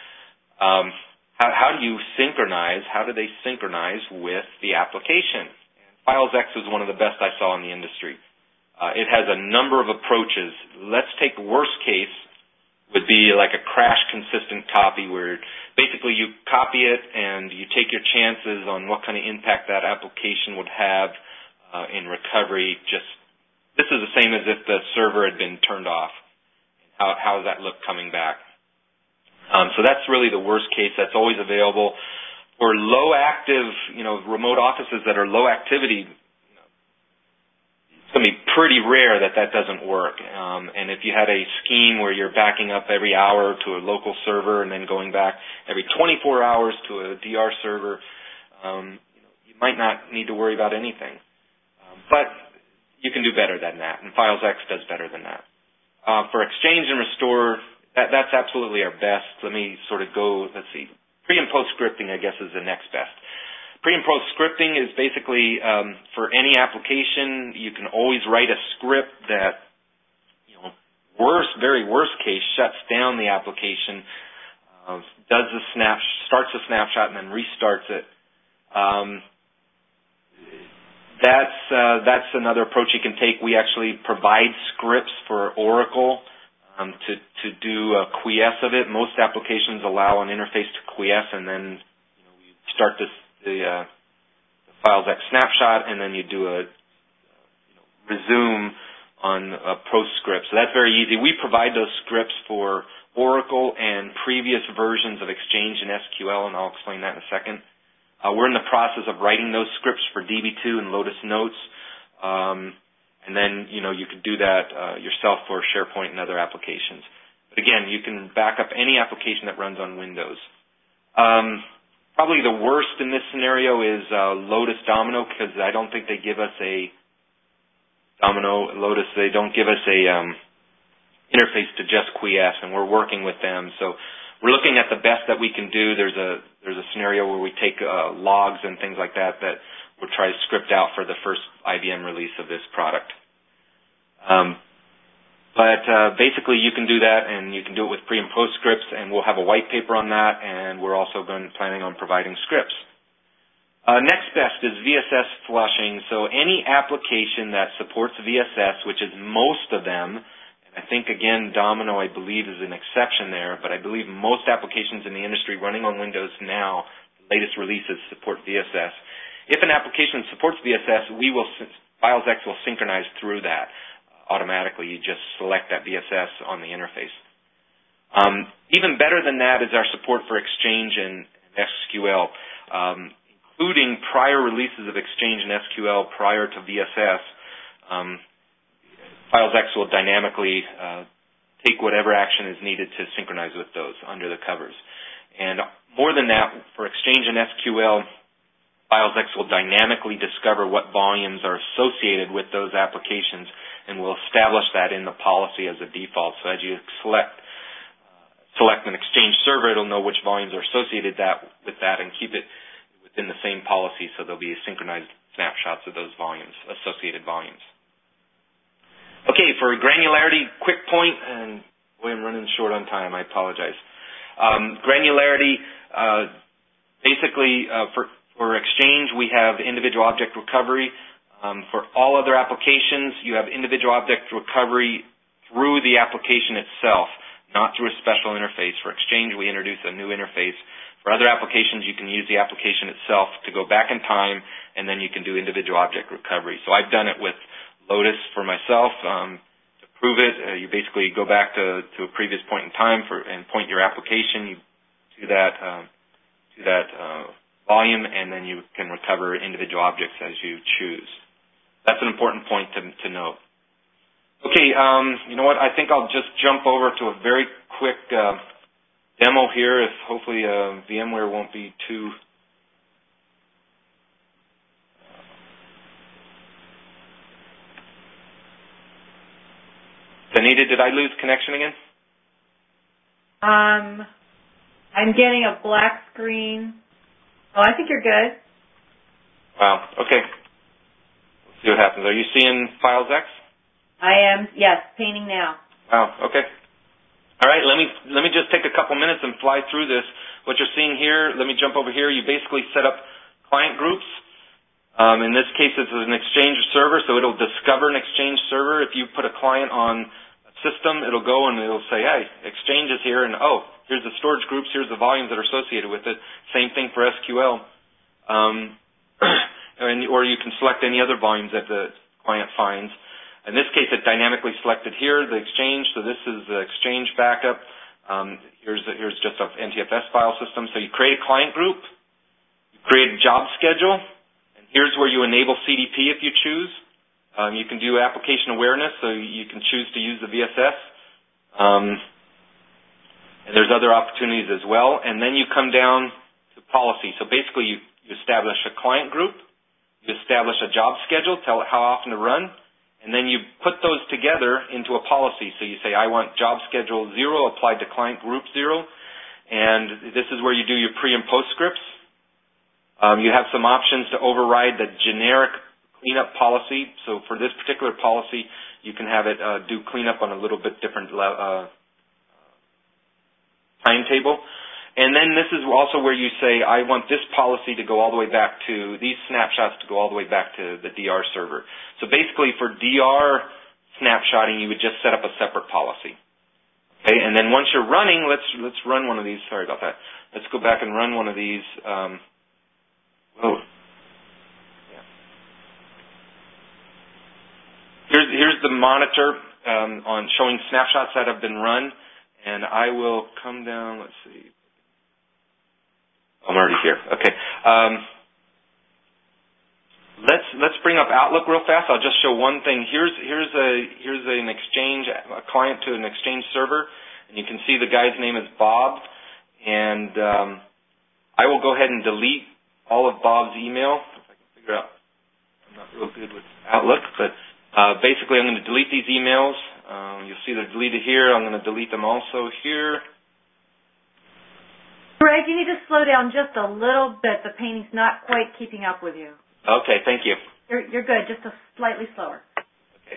Um, how, how do you synchronize? How do they synchronize with the application? And FilesX is one of the best I saw in the industry. Uh, it has a number of approaches. Let's take worst case would be like a crash consistent copy where basically you copy it and you take your chances on what kind of impact that application would have uh, in recovery. Just This is the same as if the server had been turned off. How, how does that look coming back? Um, so that's really the worst case. That's always available. For low active, you know, remote offices that are low activity, you know, it's going to be pretty rare that that doesn't work. Um, and if you had a scheme where you're backing up every hour to a local server and then going back every twenty-four hours to a D R server, um, you know, you might not need to worry about anything. Um, but you can do better than that, and FilesX does better than that. Uh, for Exchange and Restore, that, that's absolutely our best. Let me sort of go, let's see, pre- and post-scripting, I guess, is the next best. Pre- and post-scripting is basically um, for any application, you can always write a script that, you know, worst, very worst case, shuts down the application, uh, does the snap, starts the snapshot, and then restarts it. Um, That's uh, that's another approach you can take. We actually provide scripts for Oracle um, to to do a quiesce of it. Most applications allow an interface to quiesce, and then you know you start this the, uh, the FilesX snapshot, and then you do a you know, resume on a PostScript. So that's very easy. We provide those scripts for Oracle and previous versions of Exchange and S Q L, and I'll explain that in a second. Uh, we're in the process of writing those scripts for D B two and Lotus Notes, um, and then you know you could do that uh, yourself for SharePoint and other applications. But again, you can back up any application that runs on Windows. Um, probably the worst in this scenario is uh, Lotus Domino, because I don't think they give us a Domino Lotus. They don't give us a um, interface to just quiesce, and we're working with them. So we're looking at the best that we can do. There's a there's a scenario where we take uh, logs and things like that that we'll try to script out for the first I B M release of this product. Um, but uh, basically, you can do that, and you can do it with pre and post scripts, and we'll have a white paper on that, and we're also going planning on providing scripts. Uh, next best is V S S flushing. So any application that supports V S S, which is most of them. I think, again, Domino, I believe, is an exception there, but I believe most applications in the industry running on Windows now, the latest releases support V S S. If an application supports V S S, we will, FilesX will synchronize through that uh, automatically. You just select that V S S on the interface. Um, even better than that is our support for Exchange and S Q L, um, including prior releases of Exchange and S Q L prior to V S S. Um, FilesX will dynamically uh, take whatever action is needed to synchronize with those under the covers. And more than that, for Exchange and S Q L, FilesX will dynamically discover what volumes are associated with those applications and will establish that in the policy as a default. So as you select uh, select an Exchange server, it'll know which volumes are associated that, with that and keep it within the same policy, so there'll be synchronized snapshots of those volumes, associated volumes. Okay, for granularity, quick point, and boy, I'm running short on time. I apologize. Um, granularity, uh, basically, uh, for, for Exchange, we have individual object recovery. Um, for all other applications, you have individual object recovery through the application itself, not through a special interface. For Exchange, we introduce a new interface. For other applications, you can use the application itself to go back in time, and then you can do individual object recovery. So I've done it with Lotus for myself um, to approve it, uh, you basically go back to, to a previous point in time for, and point your application you, to that uh, to that uh, volume, and then you can recover individual objects as you choose. That's an important point to, to note. Okay, um, you know what? I think I'll just jump over to a very quick uh, demo here. If hopefully uh, VMware won't be too. Danita, did I lose connection again?
Um, I'm getting a black screen. Oh, I think you're good.
Wow. Okay. Let's see what happens. Are you seeing FilesX?
I am, yes, painting now.
Wow. Okay. All right. Let me let me just take a couple minutes and fly through this. What you're seeing here. Let me jump over here. You basically set up client groups. Um, in this case, it's an Exchange server, so it'll discover an Exchange server. If you put a client on a system, it'll go and it'll say, hey, Exchange is here, and oh, here's the storage groups, here's the volumes that are associated with it. Same thing for S Q L. Um, and, or you can select any other volumes that the client finds. In this case, it dynamically selected here, the Exchange, so this is the Exchange backup. Um, here's, here's just an N T F S file system. So you create a client group, you create a job schedule, and here's where you enable C D P if you choose. Um, you can do application awareness, so you can choose to use the V S S. Um, and there's other opportunities as well. And then you come down to policy. So basically, you, you establish a client group, you establish a job schedule, tell it how often to run, and then you put those together into a policy. So you say, I want job schedule zero applied to client group zero, and this is where you do your pre and post scripts. Um, you have some options to override the generic cleanup policy. So for this particular policy, you can have it uh, do cleanup on a little bit different uh, timetable. And then this is also where you say, I want this policy to go all the way back to, these snapshots to go all the way back to the D R server. So basically for D R snapshotting, you would just set up a separate policy. Okay, and then once you're running, let's let's run one of these. Sorry about that. Let's go back and run one of these. Um, whoa. Yeah. Here's, here's the monitor um, on showing snapshots that have been run. And I will come down, let's see. I'm already here. Okay. Um, let's let's bring up Outlook real fast. I'll just show one thing. Here's here's a here's an Exchange, a client to an Exchange server, and you can see the guy's name is Bob. And um, I will go ahead and delete all of Bob's email. If I can figure out, I'm not real good with Outlook, but uh, basically I'm going to delete these emails. Um, you'll see they're deleted here. I'm going to delete them also here.
Greg, you need to slow down just a little bit. The painting's not quite keeping up with you.
Okay, thank you.
You're, you're good, just a slightly slower.
Okay.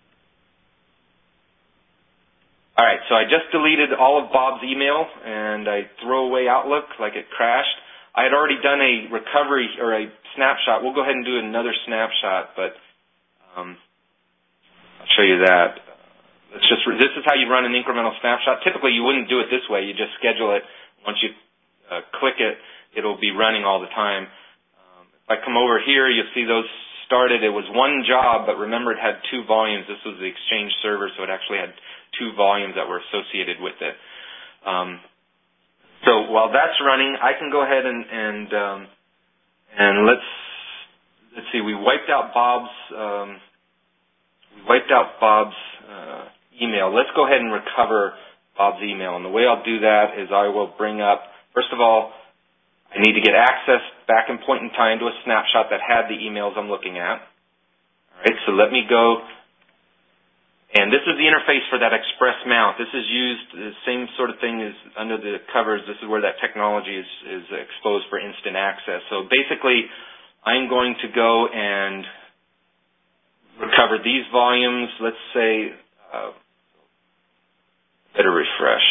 All right, so I just deleted all of Bob's email, and I throw away Outlook like it crashed. I had already done a recovery or a snapshot. We'll go ahead and do another snapshot, but um, I'll show you that. Let's just. This is how you run an incremental snapshot. Typically, you wouldn't do it this way. You just schedule it. Once you uh, click it, it'll be running all the time. Um, if I come over here, you'll see those started. It was one job, but remember it had two volumes. This was the Exchange server, so it actually had two volumes that were associated with it. Um, so while that's running, I can go ahead and and, um, and let's let's see. We wiped out Bob's um, we wiped out Bob's uh, email. Let's go ahead and recover Bob's email. And the way I'll do that is I will bring up, first of all, I need to get access back in point in time to a snapshot that had the emails I'm looking at. All right, so let me go, and this is the interface for that express mount. This is used, the same sort of thing as under the covers. This is where that technology is, is exposed for instant access. So basically, I'm going to go and recover these volumes. Let's say, uh, better refresh.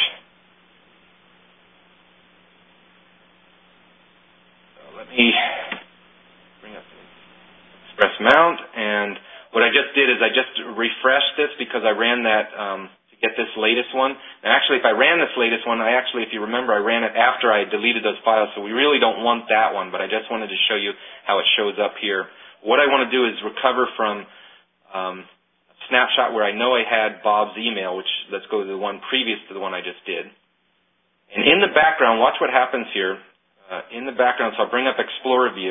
So let me bring up the express mount, and what I just did is I just refreshed this because I ran that um, to get this latest one. And actually, if I ran this latest one, I actually, if you remember, I ran it after I deleted those files, so we really don't want that one, but I just wanted to show you how it shows up here. What I want to do is recover from um, snapshot where I know I had Bob's email, which let's go to the one previous to the one I just did. And in the background, watch what happens here. Uh, in the background, so I'll bring up Explorer View.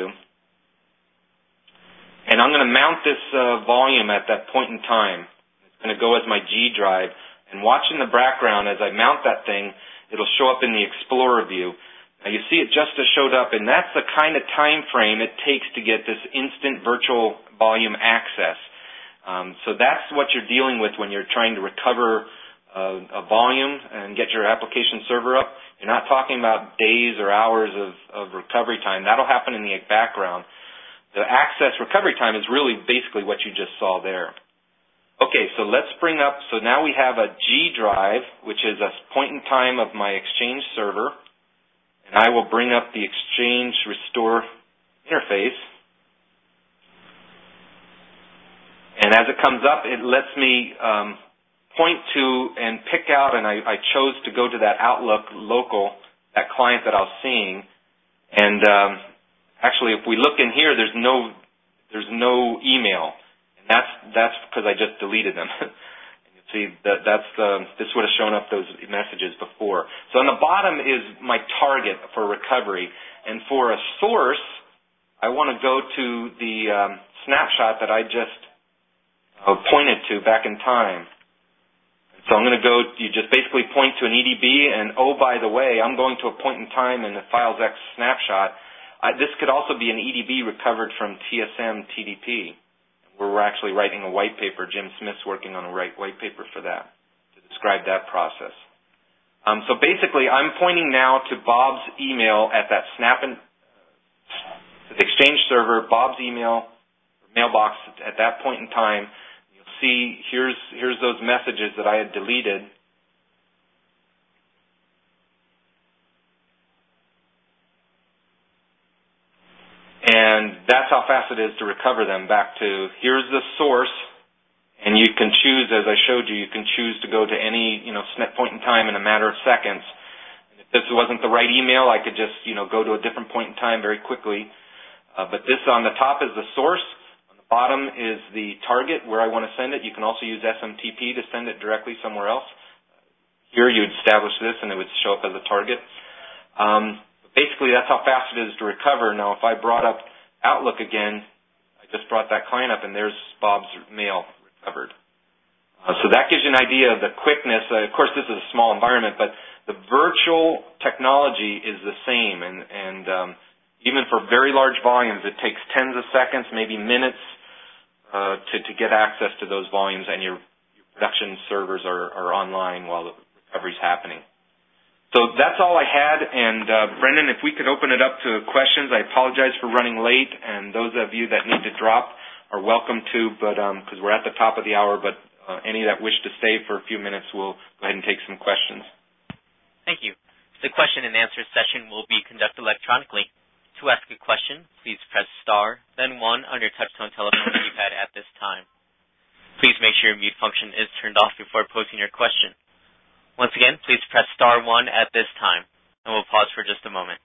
And I'm going to mount this uh, volume at that point in time. It's going to go as my G drive. And watch in the background as I mount that thing, it'll show up in the Explorer View. Now you see it just showed up, and that's the kind of time frame it takes to get this instant virtual volume access. Um, so that's what you're dealing with when you're trying to recover uh, a volume and get your application server up. You're not talking about days or hours of, of recovery time. That'll happen in the background. The access recovery time is really basically what you just saw there. Okay, so let's bring up, so now we have a G drive, which is a point in time of my Exchange server. And I will bring up the Exchange Restore interface. And as it comes up, it lets me um, point to and pick out, and I, I chose to go to that Outlook local, that client that I was seeing. And um, actually, if we look in here, there's no there's no email, and that's that's because I just deleted them. You see that that's the this would have shown up those messages before. So on the bottom is my target for recovery, and for a source, I want to go to the um, snapshot that I just uh, pointed to back in time. So I'm going to go, you just basically point to an E D B, and oh, by the way, I'm going to a point in time in the FilesX snapshot. Uh, this could also be an E D B recovered from T S M T D P, where we're actually writing a white paper. Jim Smith's working on a white paper for that, to describe that process. Um, so basically, I'm pointing now to Bob's email at that snap and, to the Exchange server, Bob's email, mailbox at that point in time. See, here's here's those messages that I had deleted. And that's how fast it is to recover them back to, here's the source, and you can choose, as I showed you, you can choose to go to any, you know, point in time in a matter of seconds. And if this wasn't the right email, I could just, you know, go to a different point in time very quickly. Uh, but this on the top is the source. Bottom is the target where I want to send it. You can also use S M T P to send it directly somewhere else. Here you'd establish this and it would show up as a target. Um, basically, that's how fast it is to recover. Now, if I brought up Outlook again, I just brought that client up and there's Bob's mail recovered. Uh, so that gives you an idea of the quickness. Uh, of course, this is a small environment, but the virtual technology is the same. And, and um, even for very large volumes, it takes tens of seconds, maybe minutes, Uh, to, to get access to those volumes, and your, your production servers are, are online while the recovery is happening. So that's all I had, and uh, Brendan, if we could open it up to questions. I apologize for running late, and those of you that need to drop are welcome to, but because um, we're at the top of the hour, but uh, any that wish to stay for a few minutes, we'll go ahead and take some questions.
Thank you. The question and answer session will be conducted electronically. To ask a question, please press star, then one on your touch-tone telephone keypad at this time. Please make sure your mute function is turned off before posing your question. Once again, please press star one at this time, and we'll pause for just a moment.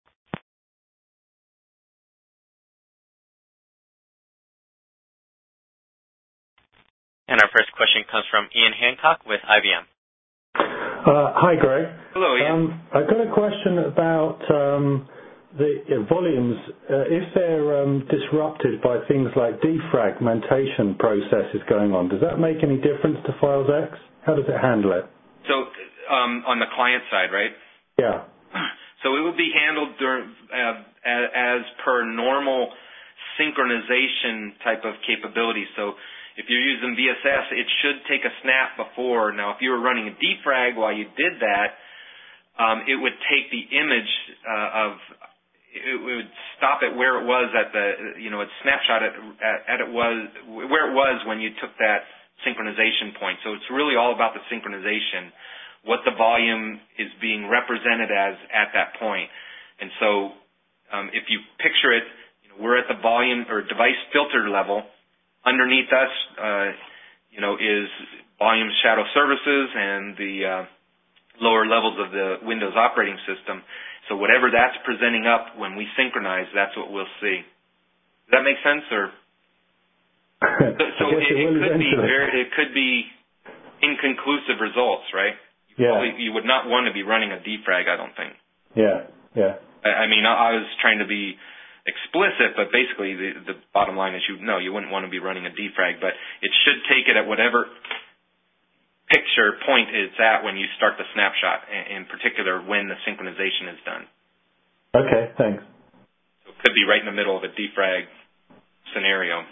And our first question comes from Ian Hancock with I B M.
Uh, hi, Greg.
Hello, Ian.
Um, I've got a question about um, the uh, volumes. Uh, if they're um, disrupted by things like defragmentation processes going on, does that make any difference to FilesX? How does it handle it?
So um, on the client side, right?
Yeah.
So it will be handled during, uh, as per normal synchronization type of capability. So if you're using V S S, it should take a snap before. Now, if you were running a defrag while you did that, um, it would take the image uh, of, it would stop it where it was at the, you know, it snapshot it at, at it was where it was when you took that synchronization point. So it's really all about the synchronization, what the volume is being represented as at that point. And so um, if you picture it, you know, we're at the volume or device filter level. Underneath us, uh, you know, is volume shadow services and the uh, lower levels of the Windows operating system. So whatever that's presenting up when we synchronize, that's what we'll see. Does that make sense? Or So, so it, it, it could be very, it could be inconclusive results, right? You,
yeah.
probably, you would not want to be running a defrag, I don't think.
Yeah, yeah.
I, I mean, I, I was trying to be explicit, but basically the, the bottom line is you no, you wouldn't want to be running a defrag, but it should take it at whatever picture point it's at when you start the snapshot, in particular when the synchronization is done.
Okay, thanks.
So it could be right in the middle of a defrag scenario.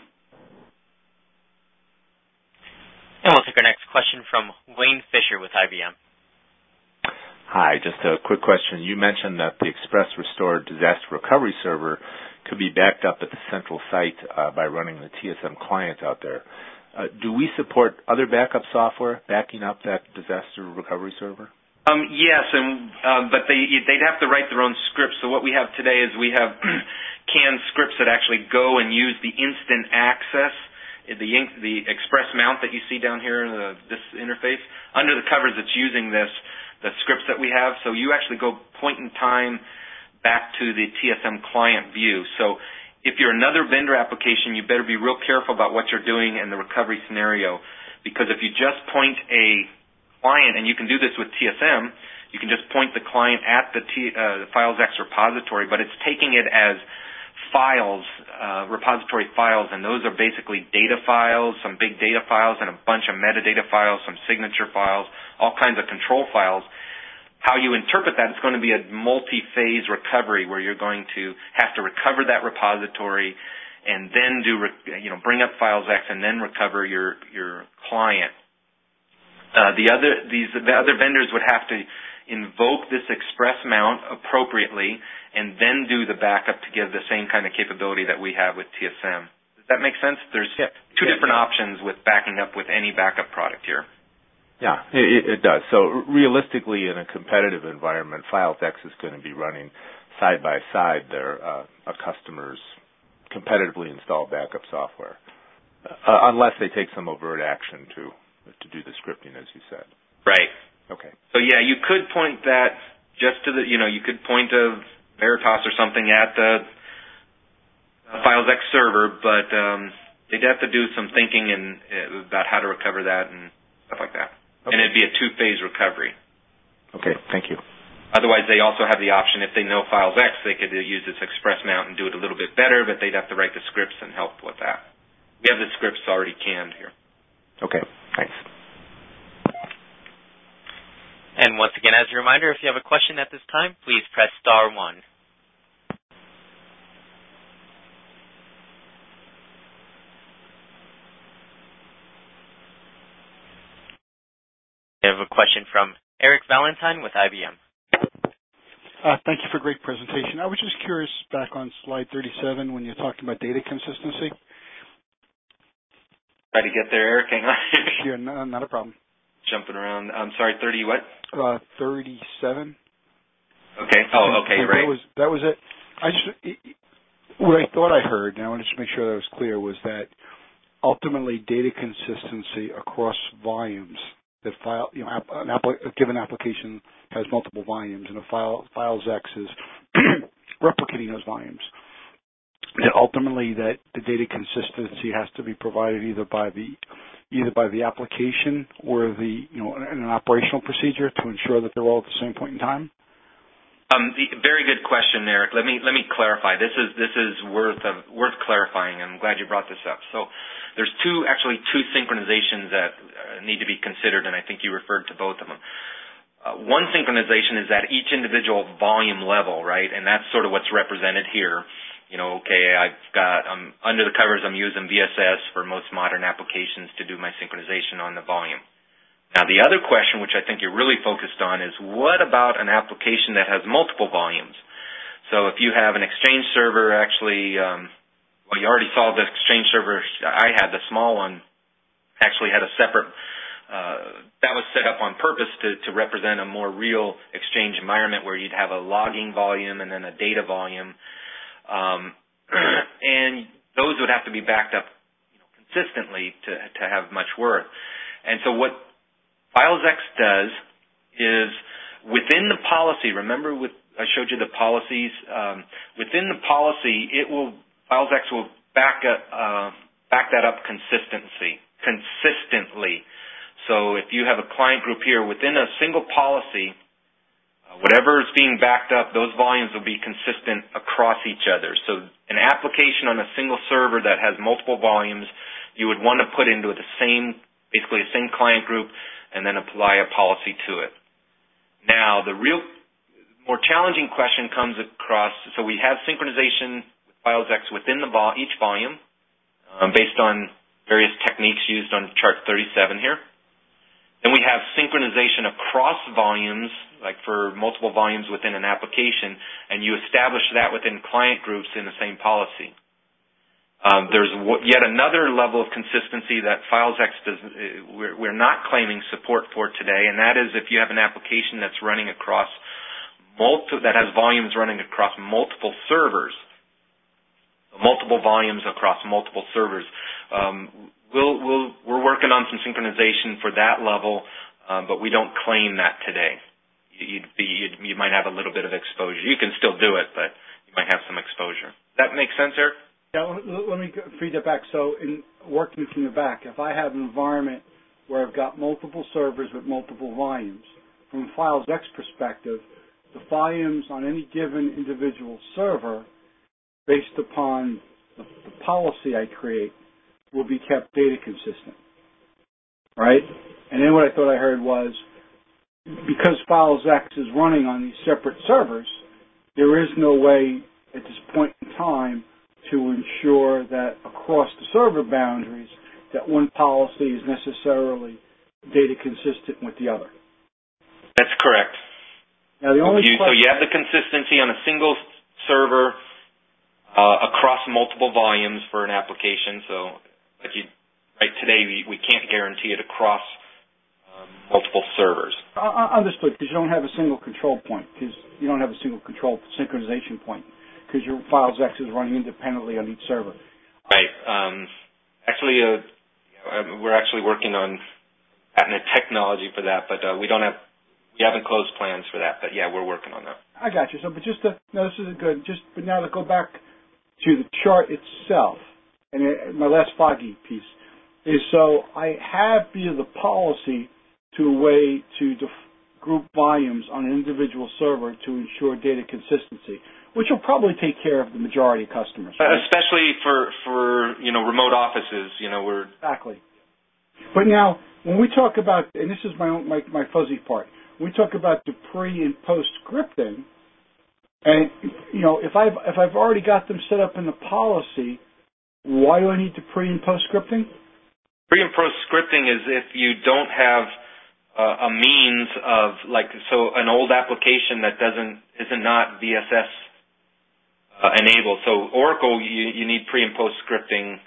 And we'll take our next question from Wayne Fisher with I B M.
Hi, just a quick question. You mentioned that the Express Restore disaster recovery server could be backed up at the central site uh, by running the T S M client out there. Uh, do we support other backup software backing up that disaster recovery server?
Um, yes, and uh, but they they'd have to write their own scripts. So what we have today is we have canned scripts that actually go and use the instant access. The the express mount that you see down here in the, this interface, under the covers it's using this, the scripts that we have. So you actually go point in time back to the T S M client view. So if you're another vendor application, you better be real careful about what you're doing in the recovery scenario, because if you just point a client, and you can do this with T S M, you can just point the client at the, T, uh, the FilesX repository, but it's taking it as files, uh, repository files, and those are basically data files, some big data files, and a bunch of metadata files, some signature files, all kinds of control files. How you interpret that is going to be a multi-phase recovery where you're going to have to recover that repository and then do, you know, bring up FilesX and then recover your your client. Uh, the other these the other vendors would have to invoke this express mount appropriately and then do the backup to give the same kind of capability that we have with T S M. Does that make sense? There's
yeah.
two
yeah,
different
yeah.
options with backing up with any backup product here.
Yeah, it, it does. So realistically, in a competitive environment, FilesX is going to be running side by side their uh, a customer's competitively installed backup software, uh, unless they take some overt action to to do the scripting, as you said.
Right.
Okay.
So yeah, you could point that just to the, you know, you could point a Veritas or something at the FilesX server, but um, they'd have to do some thinking and uh, about how to recover that and stuff like that. Okay. And it'd be a two-phase recovery.
Okay, thank you.
Otherwise, they also have the option, if they know FilesX, they could use this express mount and do it a little bit better, but they'd have to write the scripts and help with that. We have the scripts already canned here.
Okay, thanks.
And once again, as a reminder, if you have a question at this time, please press star one. We have a question from Eric Valentine with I B M.
Uh, thank you for a great presentation. I was just curious, back on slide thirty-seven, when you're talking about data consistency.
Try to get there, Eric. Hang on.
Yeah, no, not a problem.
Jumping around. I'm sorry, thirty what?
Uh, thirty-seven.
Okay. Oh, okay, right.
That was, that was it. I just, it, what I thought I heard, and I want to just make sure that was clear, was that ultimately data consistency across volumes, that file, you know, an app, a given application has multiple volumes, and a file, FilesX is replicating those volumes. That ultimately, that the data consistency has to be provided either by the either by the application or the, you know, in an operational procedure to ensure that they're all at the same point in time.
Um, the, very good question, Eric. Let me let me clarify. This is this is worth of, worth clarifying. I'm glad you brought this up. So, there's two actually two synchronizations that uh, need to be considered, and I think you referred to both of them. Uh, one synchronization is at each individual volume level, right? And that's sort of what's represented here. You know, okay, I've got um, under the covers. I'm using V S S for most modern applications to do my synchronization on the volume. Now, the other question, which I think you're really focused on, is what about an application that has multiple volumes? So if you have an Exchange server, actually, um, well, you already saw the Exchange server I had, the small one, actually had a separate, uh, that was set up on purpose to, to represent a more real Exchange environment where you'd have a logging volume and then a data volume. Um, and those would have to be backed up, you know, consistently to, to have much worth. And so what FilesX does is within the policy, remember with, I showed you the policies, um, within the policy, it will, FilesX will back up, uh, back that up consistency, consistently. So if you have a client group here within a single policy, uh, whatever is being backed up, those volumes will be consistent across each other. So an application on a single server that has multiple volumes, you would want to put into the same, basically the same client group, and then apply a policy to it. Now, the real more challenging question comes across, so we have synchronization with FilesX within the vol, each volume um, based on various techniques used on chart thirty-seven here. Then we have synchronization across volumes, like for multiple volumes within an application, and you establish that within client groups in the same policy. Um, there's yet another level of consistency that FilesX does, we're, we're not claiming support for today, and that is if you have an application that's running across multi, that has volumes running across multiple servers, multiple volumes across multiple servers. Um, we'll, we'll, we're working on some synchronization for that level, um, but we don't claim that today. You'd be, you'd, you might have a little bit of exposure. You can still do it, but you might have some exposure. Does that make sense, Eric?
Yeah, let me feed that back. So in working from the back, if I have an environment where I've got multiple servers with multiple volumes, from a FilesX perspective, the volumes on any given individual server, based upon the, the policy I create, will be kept data consistent, right? And then what I thought I heard was, because FilesX is running on these separate servers, there is no way at this point in time to ensure that across the server boundaries that one policy is necessarily data consistent with the other.
That's correct.
Now, the only
you, so you have the consistency on a single server uh, across multiple volumes for an application. So, like you, right today, we, we can't guarantee it across um, multiple servers.
Uh, understood, because you don't have a single control point, because you don't have a single control synchronization point, because your FilesX is running independently on each server.
Right. Um, actually, uh, we're actually working on patented technology for that, but uh, we don't have. We haven't closed plans for that, but yeah, we're working on that.
I got you. So, but just to, no, this is good. Just, but now to go back to the chart itself, and it, my last foggy piece is so I have via the policy to a way to def- group volumes on an individual server to ensure data consistency, which will probably take care of the majority of customers. Right?
Uh, especially for for you know remote offices, you know we're
exactly. But now when we talk about, and this is my own, my my fuzzy part. We talk about the pre and post scripting, and you know if I've if I've already got them set up in the policy, why do I need the pre and post scripting?
Pre and post scripting is if you don't have uh, a means of like so an old application that doesn't isn't not V S S uh, enabled. So Oracle, you, you need pre and post scripting.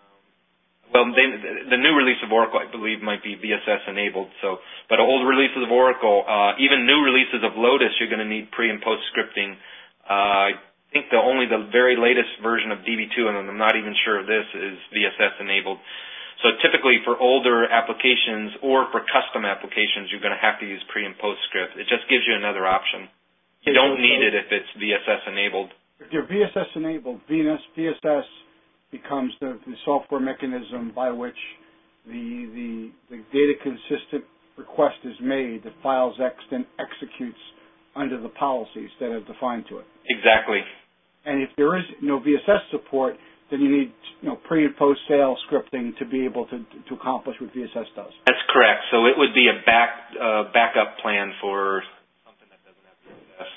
Well, they, the new release of Oracle, I believe, might be V S S enabled. So, but old releases of Oracle, uh, even new releases of Lotus, you're going to need pre and post scripting. Uh, I think the only the very latest version of D B two, and I'm not even sure of this, is V S S enabled. So typically for older applications or for custom applications, you're going to have to use pre and post script. It just gives you another option. You don't need it if it's V S S enabled.
If you're V S S enabled, V S S becomes the, the software mechanism by which the, the the data consistent request is made that FilesX then executes under the policies that are defined to it.
Exactly.
And if there is no V S S support, then you need you know pre and post sale scripting to be able to to accomplish what V S S does.
That's correct. So it would be a back uh, backup plan for something that doesn't have V S S.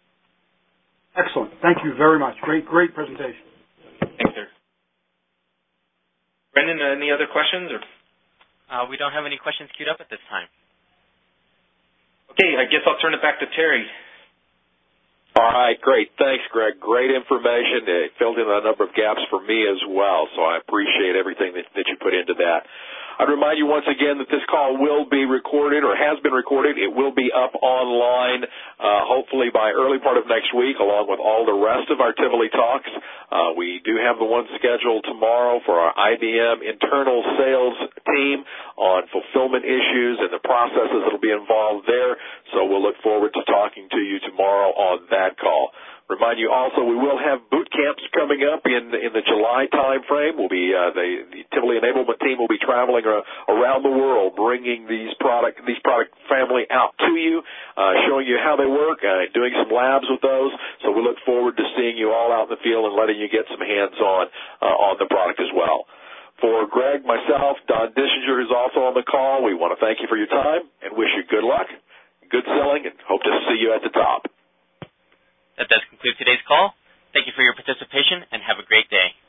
Excellent. Thank you very much. Great, great presentation.
Thanks, sir. Brendan, any other questions? Or?
Uh, we don't have any questions queued up at this time.
Okay, I guess I'll turn it back to Terry.
All right, great. Thanks, Greg. Great information. It filled in a number of gaps for me as well, so I appreciate everything that, that you put into that. I'd remind you once again that this call will be recorded or has been recorded. It will be up online uh, hopefully by early part of next week along with all the rest of our Tivoli Talks. Uh, we do have the one scheduled tomorrow for our I B M internal sales team on fulfillment issues and the processes that will be involved there. So we'll look forward to talking to you tomorrow on that call. Remind you also we will have boot camps coming up in in the July time frame. We'll be uh, the, the Tivoli Enablement team will be traveling uh, around the world, bringing these product these product family out to you, uh, showing you how they work, uh, doing some labs with those. So we look forward to seeing you all out in the field and letting you get some hands on uh, on the product as well. For Greg, myself, Don Dischinger is also on the call. We want to thank you for your time and wish you good luck, good selling, and hope to see you at the top.
That does conclude today's call. Thank you for your participation, and have a great day.